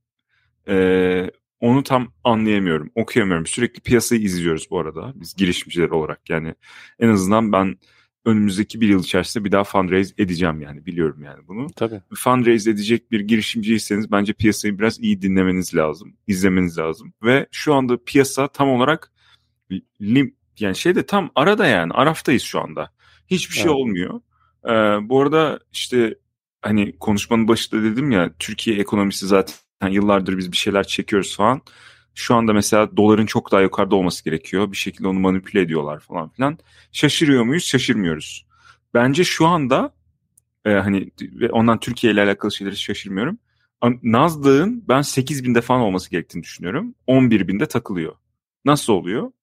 E, onu tam anlayamıyorum, okuyamıyorum. Sürekli piyasayı izliyoruz bu arada biz girişimciler olarak. Yani en azından ben önümüzdeki bir yıl içerisinde bir daha fundraise edeceğim, yani biliyorum yani bunu. Tabii. Fundraise edecek bir girişimciyseniz bence piyasayı biraz iyi dinlemeniz lazım, izlemeniz lazım. Ve şu anda piyasa tam olarak lim, yani şeyde tam arada, yani araftayız şu anda. Hiçbir şey evet. olmuyor. Ee, bu arada işte hani konuşmanın başında dedim ya, Türkiye ekonomisi zaten yıllardır biz bir şeyler çekiyoruz falan. Şu anda mesela doların çok daha yukarıda olması gerekiyor. Bir şekilde onu manipüle ediyorlar falan filan. Şaşırıyor muyuz? Şaşırmıyoruz. Bence şu anda e, hani ondan Türkiye ile alakalı şeyleri şaşırmıyorum. Nasdaq'ın ben sekiz binde falan olması gerektiğini düşünüyorum. on bir binde takılıyor. Nasıl oluyor?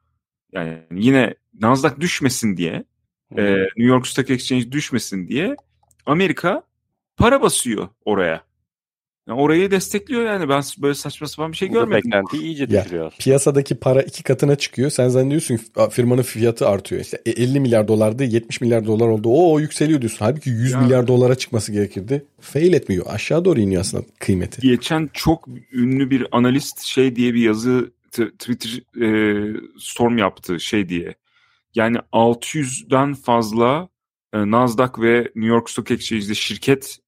Yani yine Nasdaq düşmesin diye, e, New York Stock Exchange düşmesin diye Amerika para basıyor oraya. Yani orayı destekliyor yani. Ben böyle saçma sapan bir şey bu görmedim. Beklentiyi iyice düşürüyor. Ya, piyasadaki para iki katına çıkıyor. Sen zannediyorsun firmanın fiyatı artıyor. İşte elli milyar dolardı, yetmiş milyar dolar oldu. Oo yükseliyor diyorsun. Halbuki yüz ya, milyar dolara çıkması gerekirdi. Fail etmiyor. Aşağı doğru iniyor aslında kıymeti. Geçen çok ünlü bir analist şey diye bir yazı Twitter e, storm yaptı şey diye. Yani altı yüzden fazla e, Nasdaq ve New York Stock Exchange'de şirket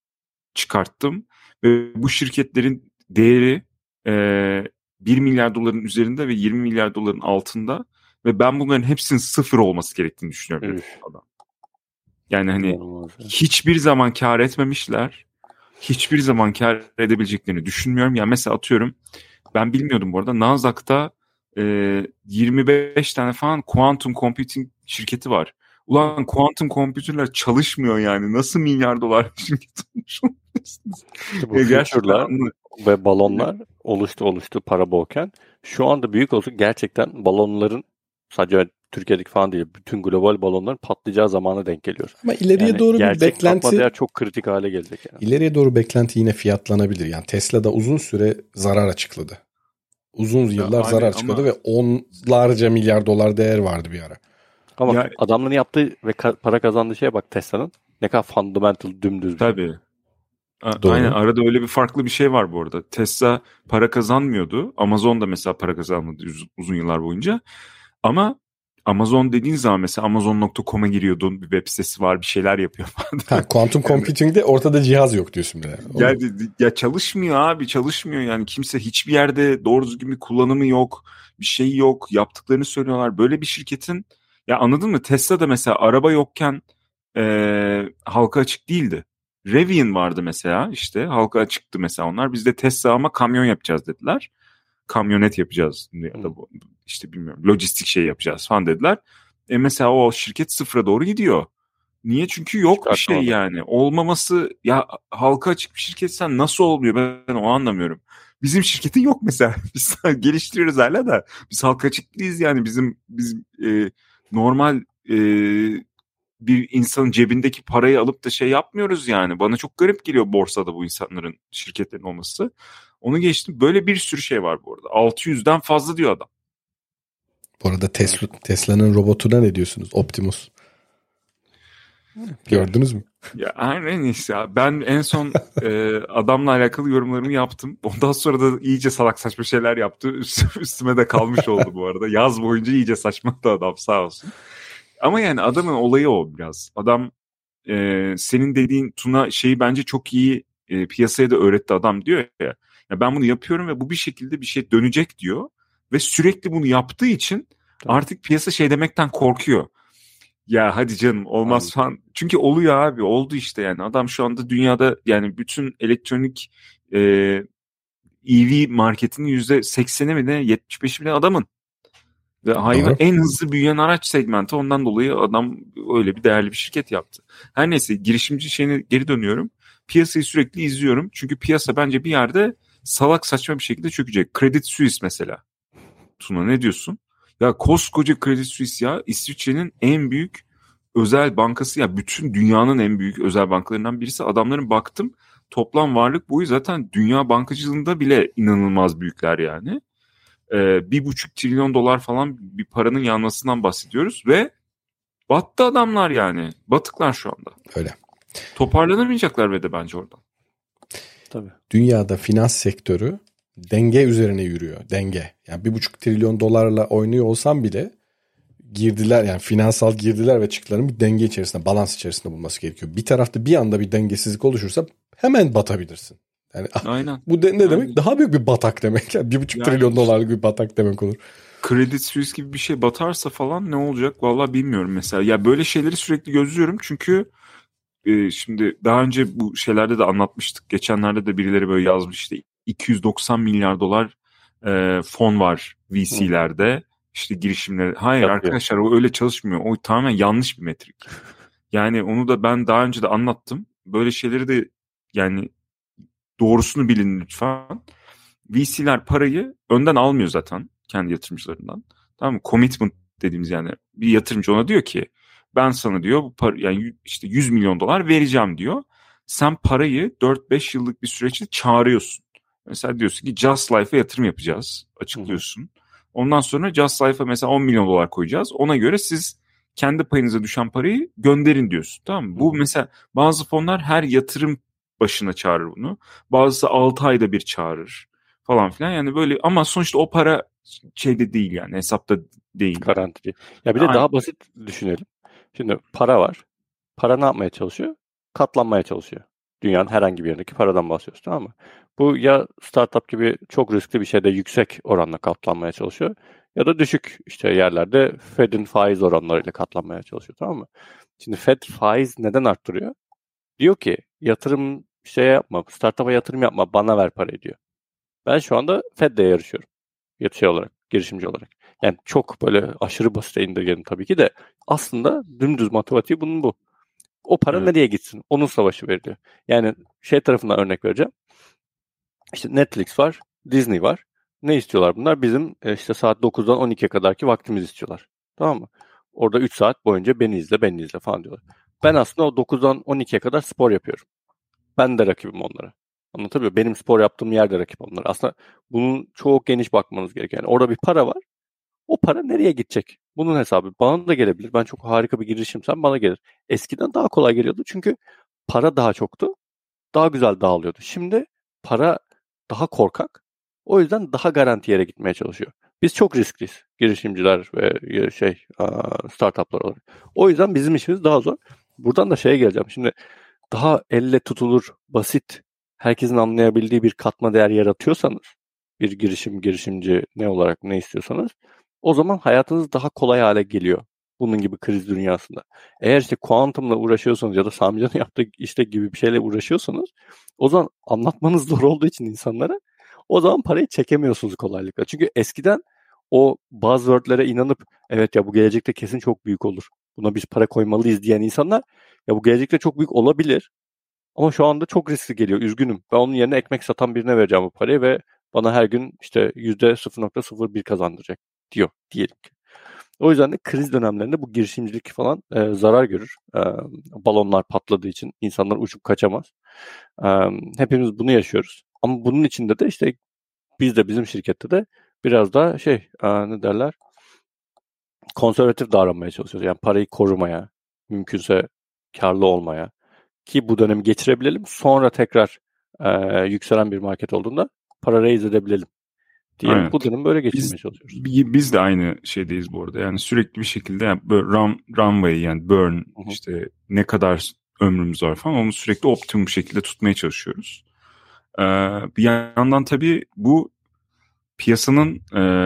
çıkarttım. Ve bu şirketlerin değeri e, bir milyar doların üzerinde ve yirmi milyar doların altında. Ve ben bunların hepsinin sıfır olması gerektiğini düşünüyorum. Evet. Adam. Yani hani hiçbir zaman kar etmemişler. Hiçbir zaman kar edebileceklerini düşünmüyorum. Yani mesela atıyorum, ben bilmiyordum bu arada, Nasdaq'ta e, yirmi beş tane falan quantum computing şirketi var. Ulan quantum computer'lar çalışmıyor yani. Nasıl milyar dolar şirket olmuş olabilirsiniz? İşte bu future'lar ve balonlar oluştu oluştu para bolken. Şu anda büyük olsun gerçekten balonların, sadece Türkiye'deki falan değil, bütün global balonların patlayacağı zamana denk geliyor. Ama ileriye yani doğru bir beklenti, değer çok kritik hale gelecek yani. İleriye doğru beklenti yine fiyatlanabilir. Yani Tesla da uzun süre zarar açıkladı. Uzun yıllar ya, zarar açıkladı ve onlarca milyar dolar değer vardı bir ara. Ama ya, adamların yaptığı ve ka- para kazandığı şeye bak, Tesla'nın ne kadar fundamental, dümdüz. Tabii. A- aynen, arada öyle bir farklı bir şey var bu arada. Tesla para kazanmıyordu. Amazon da mesela para kazanmadı uz- uzun yıllar boyunca. Ama Amazon dediğin zaman mesela amazon nokta com'a giriyordun, bir web sitesi var, bir şeyler yapıyor falan. Ha, quantum computing'de ortada cihaz yok diyorsun bile. Ya, ya çalışmıyor abi, çalışmıyor yani. Kimse hiçbir yerde doğru düzgün bir kullanımı yok, bir şey yok, yaptıklarını söylüyorlar. Böyle bir şirketin, ya anladın mı? Tesla da mesela araba yokken e, halka açık değildi. Rivian vardı mesela, işte halka açıktı mesela onlar. Biz de Tesla ama kamyon yapacağız dediler. Kamyonet yapacağız ya da bu, işte bilmiyorum, lojistik şey yapacağız falan dediler. E mesela o şirket sıfıra doğru gidiyor. Niye? Çünkü yok bir şey yani. Olmaması, ya halka açık bir şirket sen nasıl olmuyor, ben o anlamıyorum. Bizim şirketin yok mesela. Biz geliştiriyoruz hala da. Biz halka açık değiliz yani. Bizim biz e, normal e, bir insanın cebindeki parayı alıp da şey yapmıyoruz yani. Bana çok garip geliyor borsada bu insanların, şirketlerin olması. Onu geçtim. Böyle bir sürü şey var bu arada. altı yüzden fazla diyor adam. Bu arada Tesla, Tesla'nın robotuna ne diyorsunuz? Optimus. Gördünüz mü? Ya her neyse ya. Ben en son e, adamla alakalı yorumlarımı yaptım. Ondan sonra da iyice salak saçma şeyler yaptı. Üst, üstüme de kalmış oldu bu arada. Yaz boyunca iyice saçmaladı adam, sağ olsun. Ama yani adamın olayı o biraz. Adam e, senin dediğin Tuna şeyi bence çok iyi e, piyasaya da öğretti. Adam diyor ya, ya ben bunu yapıyorum ve bu bir şekilde bir şey dönecek diyor. Ve sürekli bunu yaptığı için Tamam. artık piyasa şey demekten korkuyor. Ya hadi canım olmaz Aynen. falan. Çünkü oluyor abi, oldu işte yani. Adam şu anda dünyada yani bütün elektronik e, E V marketinin yüzde sekseni mi ne, yetmiş beşi bile adamın. Ve hayvan en hızlı büyüyen araç segmenti, ondan dolayı adam öyle bir değerli bir şirket yaptı. Her neyse, girişimci şeyine geri dönüyorum. Piyasayı sürekli izliyorum. Çünkü piyasa bence bir yerde salak saçma bir şekilde çökecek. Credit Suisse mesela. Tuna ne diyorsun? Ya koskoca Credit Suisse ya, İsviçre'nin en büyük özel bankası ya, bütün dünyanın en büyük özel bankalarından birisi. Adamların baktım toplam varlık boyu zaten dünya bankacılığında bile inanılmaz büyükler yani. Ee, bir buçuk trilyon dolar falan bir paranın yanmasından bahsediyoruz ve battı adamlar yani. Batıklar şu anda. Öyle. Toparlanamayacaklar ve de bence oradan. Tabii. Dünyada finans sektörü denge üzerine yürüyor. Denge. Yani bir buçuk trilyon dolarla oynuyor olsam bile girdiler, yani finansal girdiler ve çıktıların bir denge içerisinde, balans içerisinde bulması gerekiyor. Bir tarafta bir anda bir dengesizlik oluşursa hemen batabilirsin. Yani aynen. Bu de, ne aynen. demek? Daha büyük bir batak demek. Yani bir buçuk yani trilyon dolarlık bir batak demek olur. Credit Suisse gibi bir şey batarsa falan ne olacak? Vallahi bilmiyorum mesela. Ya böyle şeyleri sürekli gözlüyorum çünkü e, şimdi daha önce bu şeylerde de anlatmıştık. Geçenlerde de birileri böyle yazmış, işte iki yüz doksan milyar dolar e, fon var V C'lerde. İşte girişimleri. Hayır Yapıyor. arkadaşlar, o öyle çalışmıyor. O tamamen yanlış bir metrik. Yani onu da ben daha önce de anlattım. Böyle şeyleri de yani doğrusunu bilin lütfen. V C'ler parayı önden almıyor zaten kendi yatırımcılarından. Tamam mı? Commitment dediğimiz, yani bir yatırımcı ona diyor ki ben sana diyor bu para, yani işte yüz milyon dolar vereceğim diyor. Sen parayı dört beş yıllık bir süreçte çağırıyorsun. Mesela diyorsun ki Just Life'a yatırım yapacağız. Açıklıyorsun. Ondan sonra Just Life'a mesela on milyon dolar koyacağız. Ona göre siz kendi payınıza düşen parayı gönderin diyorsun. Tamam mı? Bu mesela bazı fonlar her yatırım başına çağırır bunu. Bazısı altı ayda bir çağırır falan filan. Yani böyle, ama sonuçta o para şeyde değil yani, hesapta değil. Garanti değil. Ya bir de Aynen. daha basit düşünelim. Şimdi para var. Para ne yapmaya çalışıyor? Katlanmaya çalışıyor. Dünyanın herhangi bir yerindeki paradan bahsediyoruz, tamam mı? Bu ya startup gibi çok riskli bir şeyde yüksek oranla katlanmaya çalışıyor ya da düşük işte yerlerde Fed'in faiz oranlarıyla katlanmaya çalışıyor, tamam mı? Şimdi Fed faiz neden arttırıyor? Diyor ki yatırım şey yapma, startup'a yatırım yapma, bana ver parayı diyor. Ben şu anda Fed'le yarışıyorum. Şey olarak, girişimci olarak. Yani çok böyle aşırı basite indirgedim tabii ki de aslında dümdüz matematiği bunun bu. O para Evet. nereye gitsin? Onun savaşı veriliyor. Yani şey tarafından örnek vereceğim. İşte Netflix var, Disney var. Ne istiyorlar bunlar? Bizim işte saat dokuzdan on ikiye kadarki vaktimizi istiyorlar. Tamam mı? Orada üç saat boyunca beni izle, beni izle falan diyorlar. Ben aslında o dokuzdan on ikiye kadar spor yapıyorum. Ben de rakibim onlara. Anlatabiliyor muyum? Benim spor yaptığım yerde rakip onlara. Aslında bunun çok geniş bakmanız gerekiyor. Yani orada bir para var. O para nereye gidecek? Bunun hesabı bana da gelebilir. Ben çok harika bir girişimsem bana gelir. Eskiden daha kolay geliyordu çünkü para daha çoktu. Daha güzel dağılıyordu. Şimdi para daha korkak. O yüzden daha garanti yere gitmeye çalışıyor. Biz çok riskliyiz. Girişimciler ve şey startuplar olarak. O yüzden bizim işimiz daha zor. Buradan da şeye geleceğim. Şimdi daha elle tutulur, basit, herkesin anlayabildiği bir katma değer yaratıyorsanız, bir girişim, girişimci ne olarak ne istiyorsanız, o zaman hayatınız daha kolay hale geliyor. Bunun gibi kriz dünyasında. Eğer işte kuantumla uğraşıyorsanız ya da Samican'ın yaptığı işte gibi bir şeyle uğraşıyorsanız, o zaman anlatmanız zor olduğu için insanlara, o zaman parayı çekemiyorsunuz kolaylıkla. Çünkü eskiden o buzzword'lere inanıp evet ya bu gelecekte kesin çok büyük olur, buna biz para koymalıyız diyen insanlar, ya bu gelecekte çok büyük olabilir ama şu anda çok riskli geliyor, üzgünüm. Ben onun yerine ekmek satan birine vereceğim bu parayı ve bana her gün işte yüzde sıfır nokta sıfır bir kazandıracak diyor diyelim ki. O yüzden de kriz dönemlerinde bu girişimcilik falan e, zarar görür. E, balonlar patladığı için insanlar uçup kaçamaz. E, hepimiz bunu yaşıyoruz. Ama bunun içinde de işte biz de bizim şirkette de biraz daha şey e, ne derler, konservatif davranmaya çalışıyoruz. Yani parayı korumaya, mümkünse karlı olmaya ki bu dönemi geçirebilelim. Sonra tekrar e, yükselen bir market olduğunda para raise edebilelim diye Aynen. bu dönemi böyle geçirmeye biz, çalışıyoruz. Biz de aynı şeydeyiz bu arada. Yani sürekli bir şekilde yani böyle run, runway yani burn Hı-hı. işte ne kadar ömrümüz var falan onu sürekli optimum şekilde tutmaya çalışıyoruz. Ee, bir yandan tabii bu piyasanın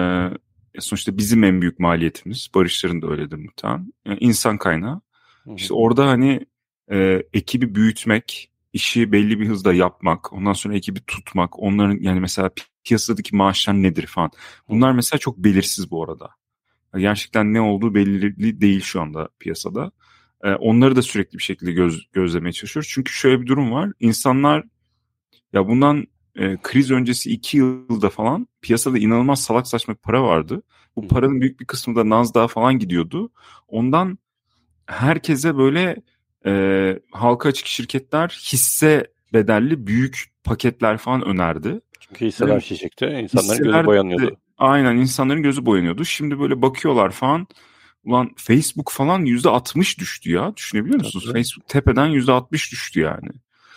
e, sonuçta bizim en büyük maliyetimiz. Barışların da öyledir muhtemelen. Yani insan kaynağı. Hı-hı. İşte orada hani e, ekibi büyütmek, işi belli bir hızda yapmak, ondan sonra ekibi tutmak, onların yani mesela piyasadaki maaşlar nedir falan. Bunlar Hı-hı. mesela çok belirsiz bu arada. Gerçekten ne olduğu belli değil şu anda piyasada. E, onları da sürekli bir şekilde göz, gözlemeye çalışıyoruz. Çünkü şöyle bir durum var. İnsanlar ya bundan e, kriz öncesi iki yılda falan piyasada inanılmaz salak saçma bir para vardı. Bu paranın büyük bir kısmı da Nasdaq'a falan gidiyordu. Ondan herkese böyle e, halka açık şirketler hisse bedelli büyük paketler falan önerdi. Çünkü hisseler yani, şişikti. İnsanların gözü boyanıyordu. De, aynen insanların gözü boyanıyordu. Şimdi böyle bakıyorlar falan. Ulan Facebook falan yüzde altmış düştü ya. Düşünebiliyor musunuz? Tabii. Facebook tepeden yüzde altmış düştü yani.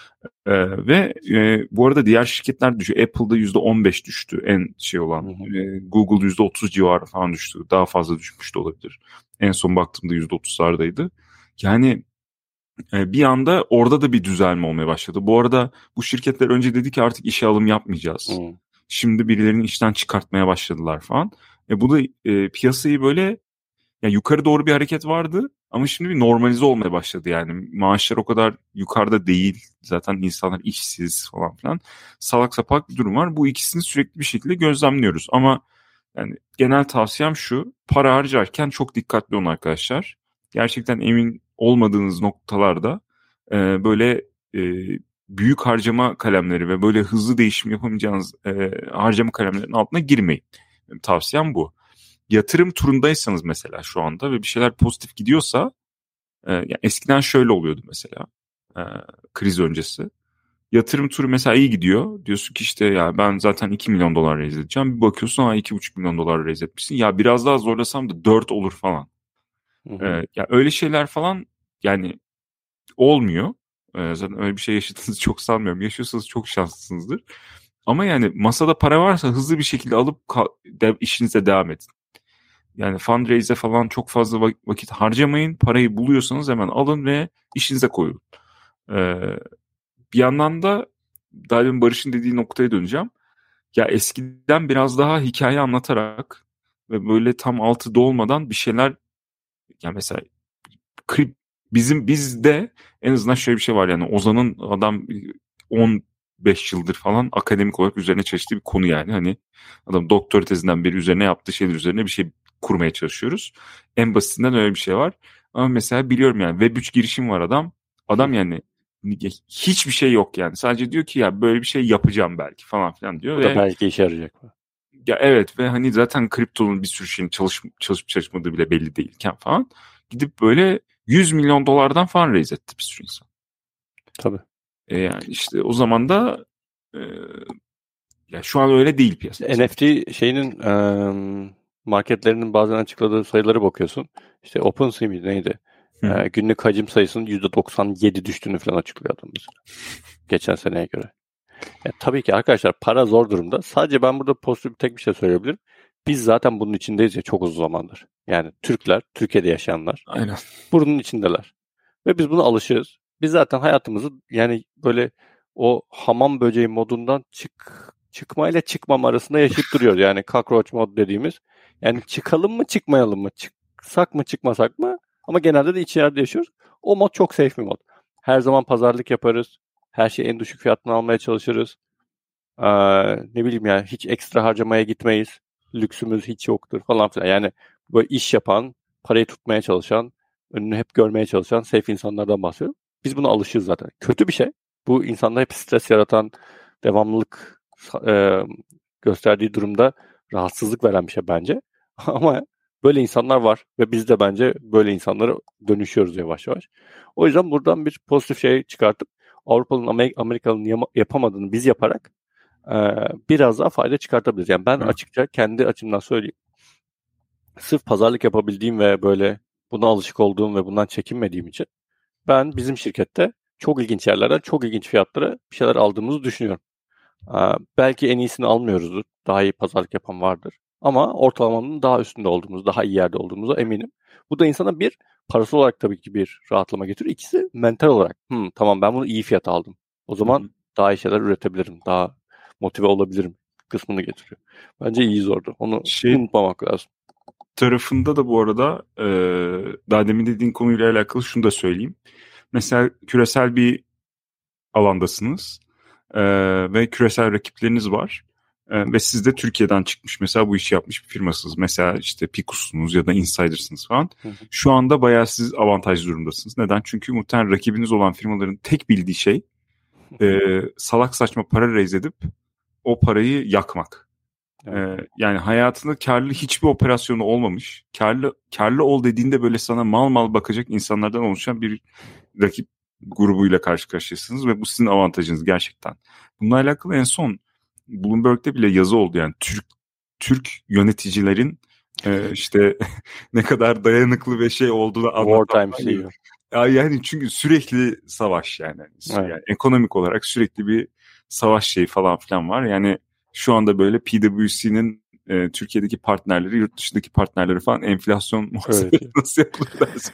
Ee, ve e, bu arada diğer şirketler düşüyor. Apple'da yüzde on beş düştü en şey olan. Hı hı. E, Google yüzde otuz civarı falan düştü. Daha fazla düşmüş de olabilir. En son baktığımda yüzde otuzlardaydı. Yani e, bir anda orada da bir düzelme olmaya başladı. Bu arada bu şirketler önce dedi ki artık işe alım yapmayacağız. Hı. Şimdi birilerini işten çıkartmaya başladılar falan. E, bu da e, piyasayı böyle yani yukarı doğru bir hareket vardı ama şimdi bir normalize olmaya başladı yani. Maaşlar o kadar yukarıda değil. Zaten insanlar işsiz falan filan. Salak sapak bir durum var. Bu ikisini sürekli bir şekilde gözlemliyoruz. Ama yani genel tavsiyem şu. Para harcarken çok dikkatli olun arkadaşlar. Gerçekten emin olmadığınız noktalarda e, böyle e, büyük harcama kalemleri ve böyle hızlı değişim yapamayacağınız e, harcama kalemlerinin altına girmeyin. Benim tavsiyem bu. Yatırım turundaysanız mesela şu anda ve bir şeyler pozitif gidiyorsa e, yani eskiden şöyle oluyordu mesela e, kriz öncesi. Yatırım turu mesela iyi gidiyor. Diyorsun ki işte ya ben zaten iki milyon dolar raise edeceğim. Bir bakıyorsun ha iki buçuk milyon dolar raise etmişsin. Ya biraz daha zorlasam da dört olur falan. Hı hı. E, ya öyle şeyler falan yani olmuyor. E, zaten öyle bir şey yaşadığınızı çok sanmıyorum. Yaşıyorsanız çok şanslısınızdır. Ama yani masada para varsa hızlı bir şekilde alıp de, işinize devam edin. Yani fundraise'e falan çok fazla vakit harcamayın. Parayı buluyorsanız hemen alın ve işinize koyun. Ee, bir yandan da daha demin Barış'ın dediği noktaya döneceğim. Ya eskiden biraz daha hikaye anlatarak ve böyle tam altı dolmadan bir şeyler ya mesela krip bizim bizde en azından şöyle bir şey var yani Ozan'ın adam on beş yıldır falan akademik olarak üzerine çalıştığı bir konu yani. Hani adam doktora tezinden beri üzerine yaptığı şeyler üzerine bir şey kurmaya çalışıyoruz. En basitinden öyle bir şey var. Ama mesela biliyorum yani Web üç girişim var adam. Adam yani hiçbir şey yok yani. Sadece diyor ki ya böyle bir şey yapacağım belki falan filan diyor. Bu da ve, belki işe yarayacak. Ya evet ve hani zaten kriptonun bir sürü şeyin çalış, çalışıp çalışmadığı bile belli değilken falan. Gidip böyle yüz milyon dolardan falan raise etti bir sürü insan. Tabii. E yani işte o zaman da e, ya şu an öyle değil piyasa. N F T şeyinin e, marketlerinin bazen açıkladığı sayıları bakıyorsun. İşte OpenSea miydi neydi? E, günlük hacim sayısının yüzde doksan yedi düştüğünü falan açıklıyor adam mesela. Geçen seneye göre. Yani tabii ki arkadaşlar para zor durumda. Sadece ben burada pozitif tek bir şey söyleyebilirim. Biz zaten bunun içindeyiz ya çok uzun zamandır. Yani Türkler, Türkiye'de yaşayanlar. Aynen. Bunun içindeler. Ve biz buna alışığız. Biz zaten hayatımızı yani böyle o hamam böceği modundan çık çıkmayla çıkmam arasında yaşayıp duruyoruz. Yani cockroach mod dediğimiz. Yani çıkalım mı çıkmayalım mı? Çıksak mı çıkmasak mı? Ama genelde de içeride yaşıyoruz. O mod çok safe bir mod. Her zaman pazarlık yaparız. Her şeyi en düşük fiyatına almaya çalışırız. Ee, ne bileyim yani hiç ekstra harcamaya gitmeyiz. Lüksümüz hiç yoktur falan filan. Yani böyle iş yapan, parayı tutmaya çalışan, önünü hep görmeye çalışan safe insanlardan bahsediyorum. Biz buna alışığız zaten. Kötü bir şey. Bu insanda hep stres yaratan, devamlılık e, gösterdiği durumda rahatsızlık veren bir şey bence. Ama böyle insanlar var ve biz de bence böyle insanlara dönüşüyoruz yavaş yavaş. O yüzden buradan bir pozitif şey çıkartıp Avrupa'nın, Amerika'nın yapamadığını biz yaparak e, biraz daha fayda çıkartabiliriz. Yani ben Hı. açıkça kendi açımdan söyleyeyim. Sırf pazarlık yapabildiğim ve böyle buna alışık olduğum ve bundan çekinmediğim için ben bizim şirkette çok ilginç yerlerden çok ilginç fiyatlara bir şeyler aldığımızı düşünüyorum. Ee, belki en iyisini almıyoruzdur. Daha iyi pazarlık yapan vardır. Ama ortalamanın daha üstünde olduğumuz, daha iyi yerde olduğumuza eminim. Bu da insana bir, parası olarak tabii ki bir rahatlama getiriyor. İkisi mental olarak. Hmm, tamam ben bunu iyi fiyata aldım. O zaman Hı-hı. daha iyi şeyler üretebilirim. Daha motive olabilirim kısmını getiriyor. Bence iyi zordu. Onu şey, unutmamak lazım. Tarafında da bu arada e, daha demin dediğin konuyla alakalı şunu da söyleyeyim. Mesela küresel bir alandasınız e, ve küresel rakipleriniz var. E, ve siz de Türkiye'den çıkmış mesela bu işi yapmış bir firmasınız. Mesela işte Picus'sunuz ya da Insider'sınız falan. Hı hı. Şu anda bayağı siz avantajlı durumdasınız. Neden? Çünkü muhtemelen rakibiniz olan firmaların tek bildiği şey e, salak saçma para raise edip o parayı yakmak. Evet. Ee, yani hayatında karlı hiçbir operasyonu olmamış. Karlı karlı ol dediğinde böyle sana mal mal bakacak insanlardan oluşan bir rakip grubuyla karşı karşıyasınız ve bu sizin avantajınız gerçekten. Bununla alakalı en son Bloomberg'de bile yazı oldu yani Türk Türk yöneticilerin e, işte ne kadar dayanıklı ve şey olduğunu anlatan. Wartime ya yani çünkü sürekli savaş yani. Evet. Yani ekonomik olarak sürekli bir savaş şeyi falan filan var. Yani şu anda böyle P W C'nin e, Türkiye'deki partnerleri, yurt dışındaki partnerleri falan enflasyon muhasebesi evet. nasıl yapılır dersi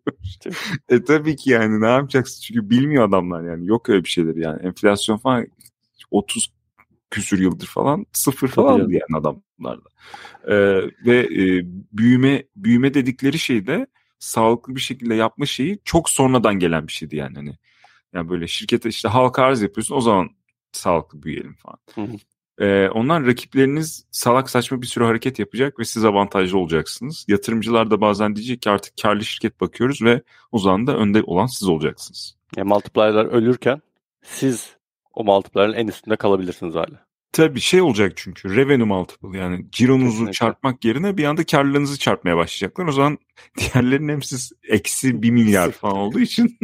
e tabii ki yani ne yapacaksın? Çünkü bilmiyor adamlar yani. Yok öyle bir şeyleri yani. Enflasyon falan otuz küsür yıldır falan sıfır falan yani adamlarda. E, ve e, büyüme büyüme dedikleri şey de sağlıklı bir şekilde yapma şeyi çok sonradan gelen bir şeydi yani. Hani, yani böyle şirkete işte halka arz yapıyorsun o zaman sağlıklı büyüyelim falan. Hı hı. Ee, ondan rakipleriniz salak saçma bir sürü hareket yapacak ve siz avantajlı olacaksınız. Yatırımcılar da bazen diyecek ki artık karlı şirket bakıyoruz ve o zaman da önde olan siz olacaksınız. Ya multiplier'lar ölürken siz o multiplier'ın en üstünde kalabilirsiniz hala. Tabii şey olacak çünkü revenue multiple yani cironuzu Kesinlikle. Çarpmak yerine bir anda karlılığınızı çarpmaya başlayacaklar. O zaman diğerlerinin hepsi eksi bir milyar falan olduğu için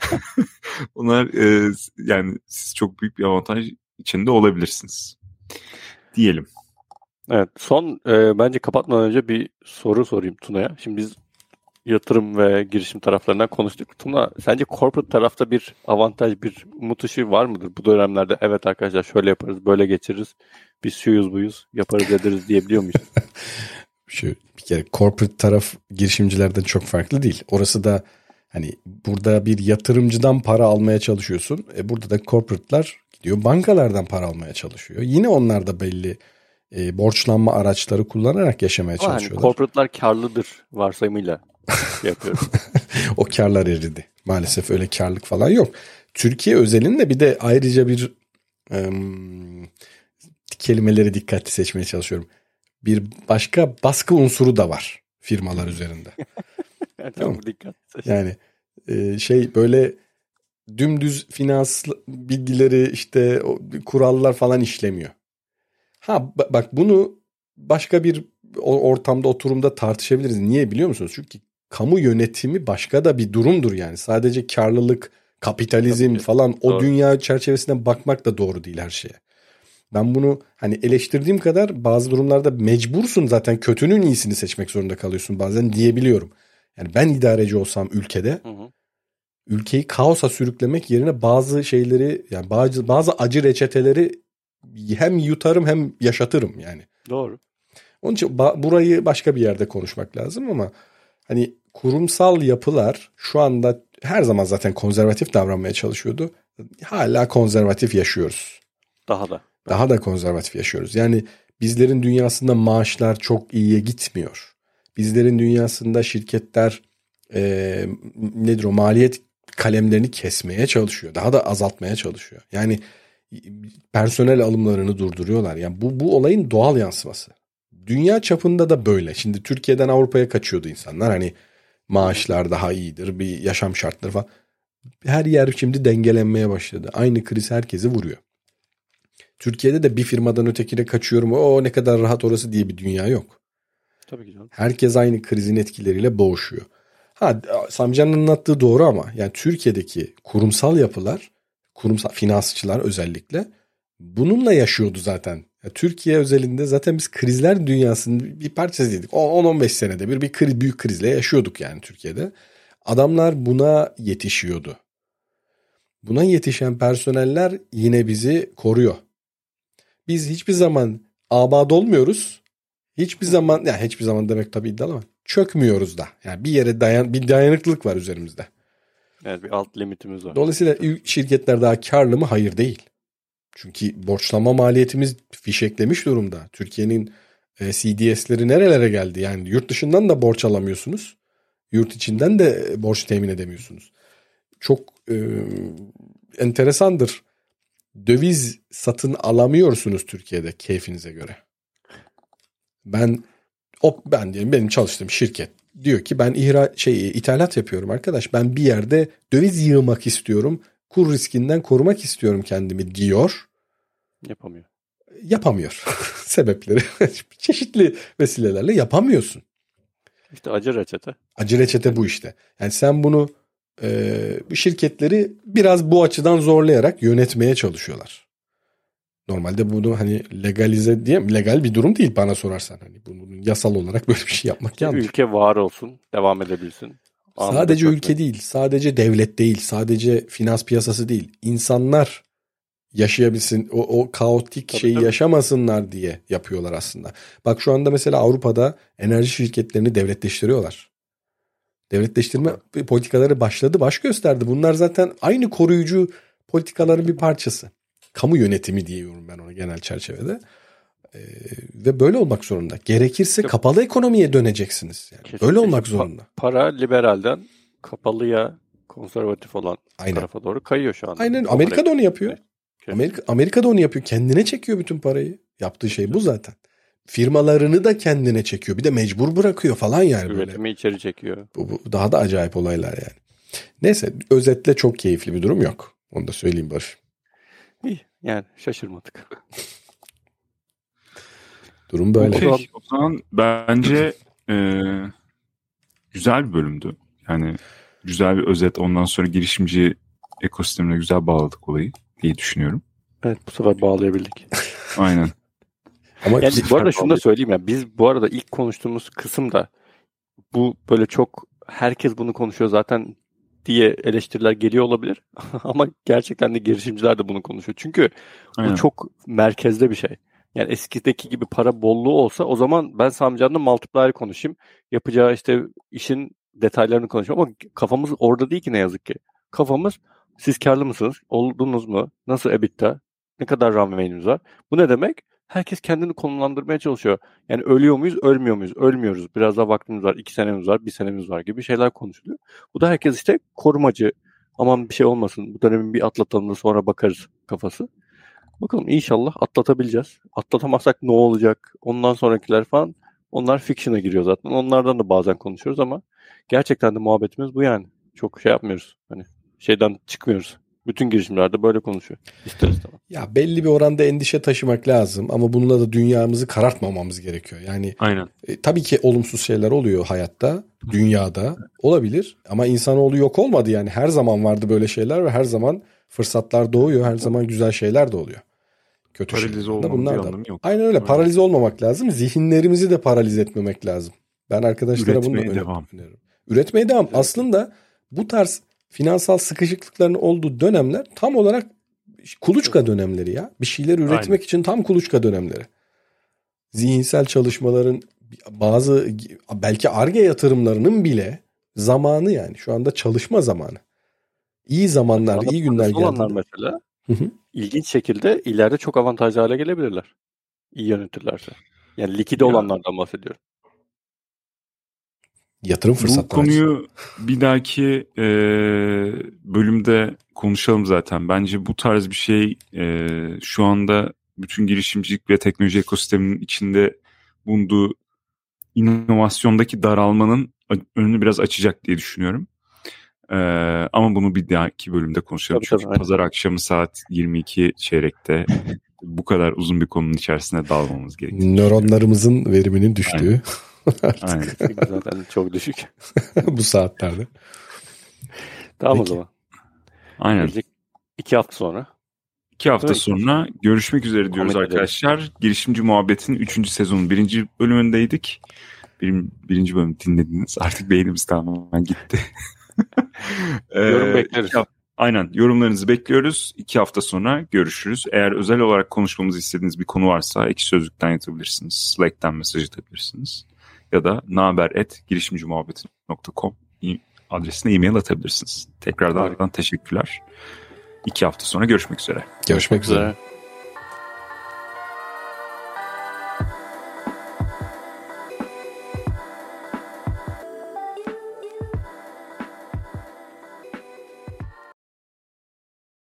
onlar e, yani siz çok büyük bir avantaj içinde olabilirsiniz. Diyelim. Evet. Son e, bence kapatmadan önce bir soru sorayım Tuna'ya. Şimdi biz yatırım ve girişim taraflarından konuştuk. Tuna, sence corporate tarafta bir avantaj, bir umut ışığı var mıdır? Bu dönemlerde evet arkadaşlar şöyle yaparız, böyle geçiririz. Biz şuyuz buyuz, yaparız ederiz diyebiliyor muyuz? Şu, bir kere corporate taraf girişimcilerden çok farklı değil. Orası da hani burada bir yatırımcıdan para almaya çalışıyorsun. E burada da corporate'lar gidiyor bankalardan para almaya çalışıyor. Yine onlar da belli e, borçlanma araçları kullanarak yaşamaya Ama çalışıyorlar. Hani corporate'lar karlıdır varsayımıyla yapıyoruz. O karlar eridi. Maalesef öyle karlık falan yok. Türkiye özelinde bir de ayrıca bir ım, kelimeleri dikkatli seçmeye çalışıyorum. Bir başka baskı unsuru da var firmalar üzerinde. Tamam. Dikkat. Yani e, şey böyle dümdüz finans bilgileri işte kurallar falan işlemiyor. Ha bak bunu başka bir ortamda oturumda tartışabiliriz. Niye biliyor musunuz? Çünkü kamu yönetimi başka da bir durumdur yani. Sadece karlılık, kapitalizm falan o doğru. Dünya çerçevesinden bakmak da doğru değil her şeye. Ben bunu hani eleştirdiğim kadar bazı durumlarda mecbursun zaten kötünün iyisini seçmek zorunda kalıyorsun bazen diyebiliyorum. Yani ben idareci olsam ülkede hı hı. ülkeyi kaosa sürüklemek yerine bazı şeyleri yani bazı bazı acı reçeteleri hem yutarım hem yaşatırım yani. Doğru. Onun için ba- burayı başka bir yerde konuşmak lazım ama hani kurumsal yapılar şu anda her zaman zaten konservatif davranmaya çalışıyordu. Hala konservatif yaşıyoruz. Daha da. Daha da konservatif yaşıyoruz. Yani bizlerin dünyasında maaşlar çok iyiye gitmiyor. Bizlerin dünyasında şirketler e, nedir o maliyet kalemlerini kesmeye çalışıyor. Daha da azaltmaya çalışıyor. Yani personel alımlarını durduruyorlar. Yani bu bu olayın doğal yansıması. Dünya çapında da böyle. Şimdi Türkiye'den Avrupa'ya kaçıyordu insanlar. Hani maaşlar daha iyidir, bir yaşam şartları falan. Her yer şimdi dengelenmeye başladı. Aynı kriz herkesi vuruyor. Türkiye'de de bir firmadan ötekine kaçıyorum. O ne kadar rahat orası diye bir dünya yok. Tabii ki canım. Herkes aynı krizin etkileriyle boğuşuyor. Ha Samcan'ın anlattığı doğru ama yani Türkiye'deki kurumsal yapılar, kurumsal finansçılar özellikle bununla yaşıyordu zaten. Ya Türkiye özelinde zaten biz krizler dünyasının bir parçasıydık. on on beş senede bir bir kriz, büyük krizle yaşıyorduk yani Türkiye'de. Adamlar buna yetişiyordu. Buna yetişen personeller yine bizi koruyor. Biz hiçbir zaman abad olmuyoruz. Hiçbir zaman, yani hiçbir zaman demek tabii iddialı ama çökmüyoruz da. Yani bir yere dayan, bir dayanıklılık var üzerimizde. Evet, bir alt limitimiz var. Dolayısıyla şirketler daha karlı mı? Hayır, değil. Çünkü borçlanma maliyetimiz fişeklemiş durumda. Türkiye'nin e, C D S'leri nerelere geldi? Yani yurt dışından da borç alamıyorsunuz. Yurt içinden de borç temin edemiyorsunuz. Çok e, enteresandır. Döviz satın alamıyorsunuz Türkiye'de keyfinize göre. Ben o ben diyeyim, benim çalıştığım şirket diyor ki ben ihra şey ithalat yapıyorum arkadaş. Ben bir yerde döviz yığmak istiyorum. Kur riskinden korumak istiyorum kendimi diyor. Yapamıyor. Yapamıyor. Sebepleri çeşitli vesilelerle yapamıyorsun. İşte acı reçete. Acı reçete bu işte. Yani sen bunu e, şirketleri biraz bu açıdan zorlayarak yönetmeye çalışıyorlar. Normalde bunu hani legalize diye legal bir durum değil bana sorarsan. Hani bunun yasal olarak böyle bir şey yapmak yanlış. Ülke var olsun, devam edebilsin. Anında Sadece ülke çökmek. değil, sadece devlet değil, sadece finans piyasası değil. İnsanlar yaşayabilsin, o, o kaotik Tabii, şeyi tabii. yaşamasınlar diye yapıyorlar aslında. Bak şu anda mesela Avrupa'da enerji şirketlerini devletleştiriyorlar. Devletleştirme politikaları başladı, baş gösterdi. Bunlar zaten aynı koruyucu politikaların bir parçası. Kamu yönetimi diyorum ben ona genel çerçevede. Ee, ve böyle olmak zorunda. Gerekirse Yok. kapalı ekonomiye döneceksiniz. Yani Kesinlikle. böyle olmak Pa- zorunda. Para liberalden kapalıya, konservatif olan Aynen. tarafa doğru kayıyor şu anda. Aynen. Kabul Amerika da onu yapıyor. Kesinlikle. Amerika Amerika da onu yapıyor. Kendine çekiyor bütün parayı. Yaptığı şey bu zaten. Firmalarını da kendine çekiyor. Bir de mecbur bırakıyor falan yani böyle. Üretimi içeri çekiyor. Bu, bu daha da acayip olaylar yani. Neyse, özetle çok keyifli bir durum yok. Onu da söyleyeyim Barış. İyi. Yani şaşırmadık. Durum böyle. Okey, o zaman bence e, güzel bir bölümdü. Yani güzel bir özet. Ondan sonra girişimci ekosistemine güzel bağladık olayı diye düşünüyorum. Evet, bu sefer bağlayabildik. Aynen. Ama Yani bu arada şunu da söyleyeyim ya, biz bu arada ilk konuştuğumuz kısımda bu böyle çok herkes bunu konuşuyor zaten diye eleştiriler geliyor olabilir. Ama gerçekten de girişimciler de bunu konuşuyor. Çünkü Aynen. bu çok merkezde bir şey. Yani eskideki gibi para bolluğu olsa o zaman ben Sami Can'la multiplier konuşayım. Yapacağı işte işin detaylarını konuşayım. Ama kafamız orada değil ki ne yazık ki. Kafamız siz karlı mısınız? Oldunuz mu? Nasıl EBITDA? Ne kadar runway'iniz var? Bu ne demek? Herkes kendini konumlandırmaya çalışıyor. Yani ölüyor muyuz, ölmüyor muyuz? Ölmüyoruz. Biraz daha vaktimiz var, iki senemiz var, bir senemiz var gibi şeyler konuşuluyor. Bu da herkes işte korumacı, aman bir şey olmasın, bu dönemin bir atlatalım da sonra bakarız kafası. Bakalım, inşallah atlatabileceğiz. Atlatamazsak ne olacak? Ondan sonrakiler falan, onlar fiction'a giriyor zaten. Onlardan da bazen konuşuyoruz ama gerçekten de muhabbetimiz bu yani. Çok şey yapmıyoruz. Hani şeyden çıkmıyoruz. Bütün girişimlerde böyle konuşuyor. İsteriz tamam. ya belli bir oranda endişe taşımak lazım ama bununla da dünyamızı karartmamamız gerekiyor. Yani Aynen. e, tabii ki olumsuz şeyler oluyor hayatta, dünyada olabilir ama insanoğlu yok olmadı yani. Her zaman vardı böyle şeyler ve her zaman fırsatlar doğuyor, her zaman güzel şeyler de oluyor. Kötü Paralize şeyler de olmanın bunlar bir da. anlamı yok. Aynen öyle. Aynen. Paralize olmamak lazım. Zihinlerimizi de paralize etmemek lazım. Ben arkadaşlara bunu da Üretmeye devam. öneriyorum. Üretmeye devam. Aslında bu tarz finansal sıkışıklıkların olduğu dönemler tam olarak kuluçka dönemleri ya. Bir şeyler üretmek Aynen. için tam kuluçka dönemleri. Zihinsel çalışmaların, bazı belki Ar-Ge yatırımlarının bile zamanı yani. Şu anda çalışma zamanı. İyi zamanlar, Şu anda iyi günler parası olanlar geldi. mesela Hı hı. ilginç şekilde ileride çok avantajlı hale gelebilirler. İyi yönetirlerse. Yani likide Ya. olanlardan bahsediyorum. Yatırım Bu fırsatları. konuyu bir dahaki e, bölümde konuşalım zaten. Bence bu tarz bir şey e, şu anda bütün girişimcilik ve teknoloji ekosisteminin içinde bulunduğu inovasyondaki daralmanın önünü biraz açacak diye düşünüyorum. E, ama bunu bir dahaki bölümde konuşalım. Tabii, Çünkü tabii, pazar akşamı saat yirmi iki çeyrekte bu kadar uzun bir konunun içerisine dalmamız gerekiyor. Nöronlarımızın veriminin düştüğü. Aynen. Zaten çok düşük. bu saatlerde. Tamam Peki. o zaman. Aynen. Gelecek iki hafta sonra. İki hafta Evet. sonra görüşmek üzere diyoruz Komedi arkadaşlar. Girişimci Muhabbet'in üçüncü sezonun birinci bölümündeydik. Bir, birinci bölümü dinlediniz. Artık beynimiz tamamen gitti. Yorum bekleriz. Aynen, yorumlarınızı bekliyoruz. İki hafta sonra görüşürüz. Eğer özel olarak konuşmamızı istediğiniz bir konu varsa Ekşi Sözlük'ten yazabilirsiniz. Slack'ten mesaj atabilirsiniz. Ya da naber et girişimcimuhabbeti nokta com adresine e-mail atabilirsiniz. Tekrardan teşekkürler. İki hafta sonra görüşmek üzere. Görüşmek üzere.